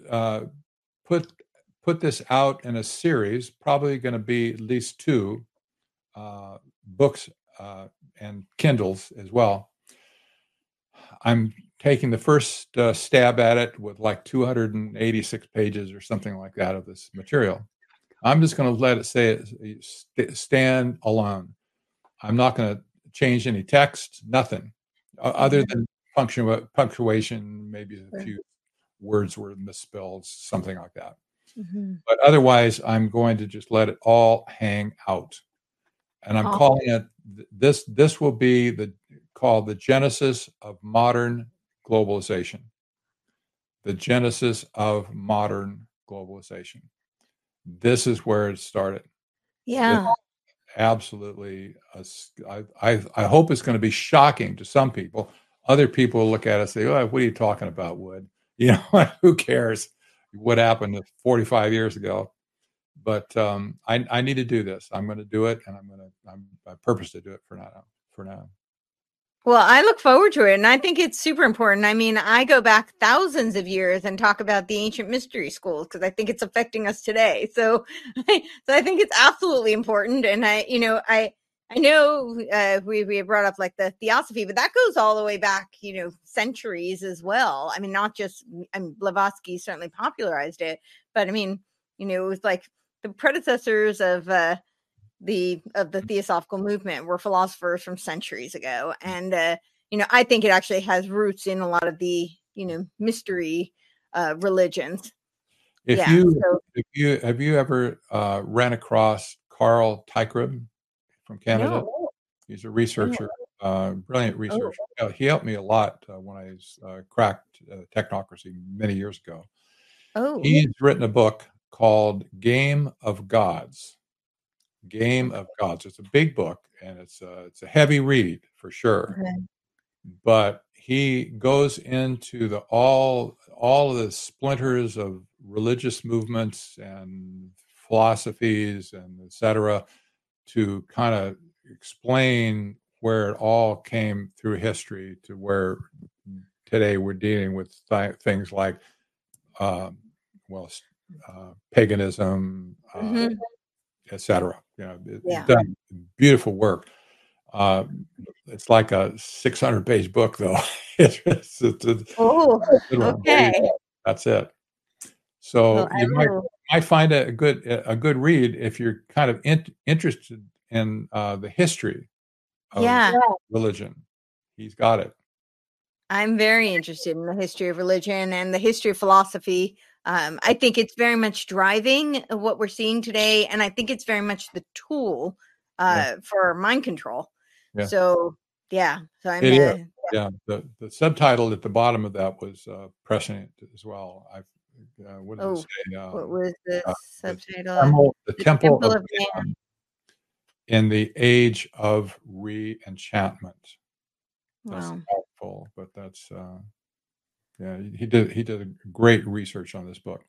put this out in a series, probably going to be at least 2 books and Kindles as well. I'm taking the first stab at it with like 286 pages or something like that of this material. I'm just going to let it stand alone. I'm not going to change any text, nothing, other than punctuation, maybe a few words were misspelled, something like that. Mm-hmm. But otherwise, I'm going to just let it all hang out. And I'm calling it, this will be called the Genesis of Modern Globalization. The Genesis of Modern Globalization. This is where it started. Yeah. Absolutely. I hope it's going to be shocking to some people. Other people look at it and say, "Oh, what are you talking about, Wood? Who cares what happened 45 years ago?" But I need to do this. I'm going to do it, and I purpose to do it for now. Well, I look forward to it, and I think it's super important. I mean, I go back thousands of years and talk about the ancient mystery schools because I think it's affecting us today. So I think it's absolutely important. And I know we brought up like the theosophy, but that goes all the way back, centuries as well. I mean, not just Blavatsky certainly popularized it, but I mean, it was like the predecessors of the theosophical movement were philosophers from centuries ago. And, I think it actually has roots in a lot of the, mystery religions. Have you ever ran across Carl Teichroedt from Canada? No. He's a researcher, brilliant researcher. He helped me a lot when I cracked technocracy many years ago. He's written a book called Game of Gods. Game of Gods. It's a big book and it's a heavy read for sure. Okay. But he goes into all of the splinters of religious movements and philosophies and etc. to kind of explain where it all came through history to where today we're dealing with things like paganism, etc. Yeah. He's done beautiful work. It's like a 600-page book, though. Okay. That's it. So Well, you might find a good read if you're kind of interested in the history of religion. He's got it. I'm very interested in the history of religion and the history of philosophy. I think it's very much driving what we're seeing today, and I think it's very much the tool for mind control. Yeah. So I'm The subtitle at the bottom of that was prescient as well. What did it say? What was the subtitle? The Temple of Man in the Age of Re-enchantment. That's helpful, but that's he did great research on this book.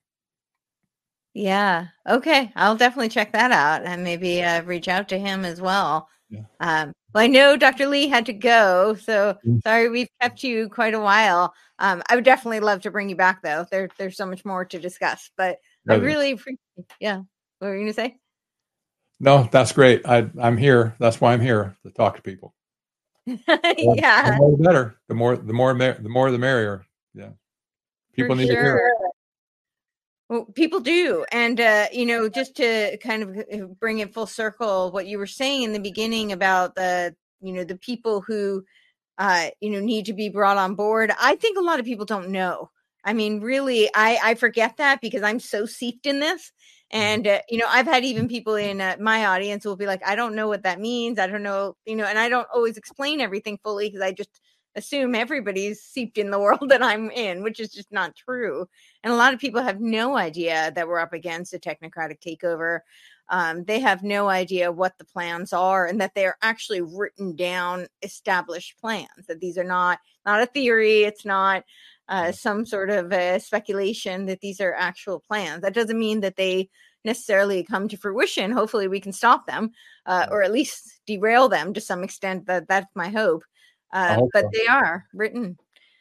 Yeah. Okay. I'll definitely check that out and maybe reach out to him as well. Yeah. Well, I know Dr. Lee had to go, so sorry we've kept you quite a while. I would definitely love to bring you back, though. There's so much more to discuss, but I really appreciate. Yeah. What were you going to say? No, that's great. I'm here. That's why I'm here, to talk to people. Yeah. The more the better. The more the merrier. Yeah. People need to hear it. Well, people do. And, just to kind of bring it full circle, what you were saying in the beginning about the people who, need to be brought on board. I think a lot of people don't know. I mean, really, I forget that because I'm so steeped in this. And, I've had even people in my audience who will be like, I don't know what that means. I don't know, and I don't always explain everything fully because I just assume everybody's seeped in the world that I'm in, which is just not true. And a lot of people have no idea that we're up against a technocratic takeover. They have no idea what the plans are and that they're actually written down, established plans, that these are not a theory. It's not some sort of speculation, that these are actual plans. That doesn't mean that they necessarily come to fruition. Hopefully we can stop them or at least derail them to some extent. That's my hope. But they are written,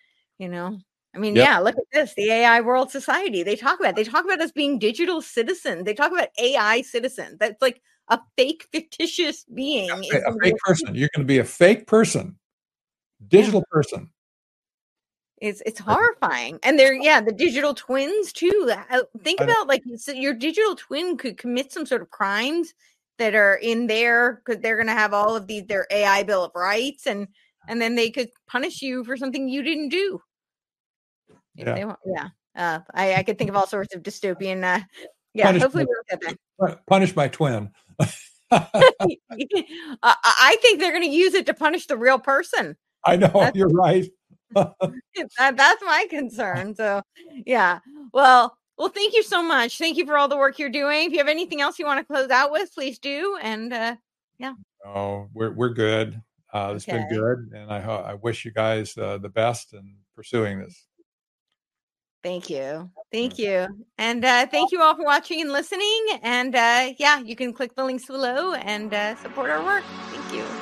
I mean, look at this, the AI World Society. They talk about us being digital citizens. They talk about AI citizens. That's like a fake fictitious being. A fake person. You're going to be a fake person, digital person. It's horrifying. And they're, the digital twins too. Think about your digital twin could commit some sort of crimes that are in there because they're going to have all of their AI Bill of Rights and then they could punish you for something you didn't do. If they want. I could think of all sorts of dystopian. Hopefully we'll get that. Punish my twin. I think they're going to use it to punish the real person. I know, you're right. That's my concern. So, Well, thank you so much. Thank you for all the work you're doing. If you have anything else you want to close out with, please do. And Oh, we're good. It's been good, and I wish you guys the best in pursuing this. Thank you. And thank you all for watching and listening. And you can click the links below and support our work. Thank you.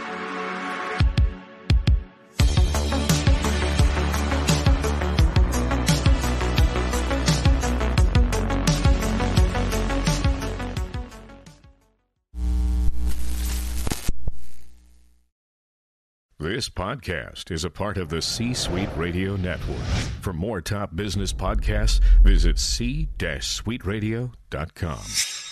This podcast is a part of the C-Suite Radio Network. For more top business podcasts, visit c-suiteradio.com.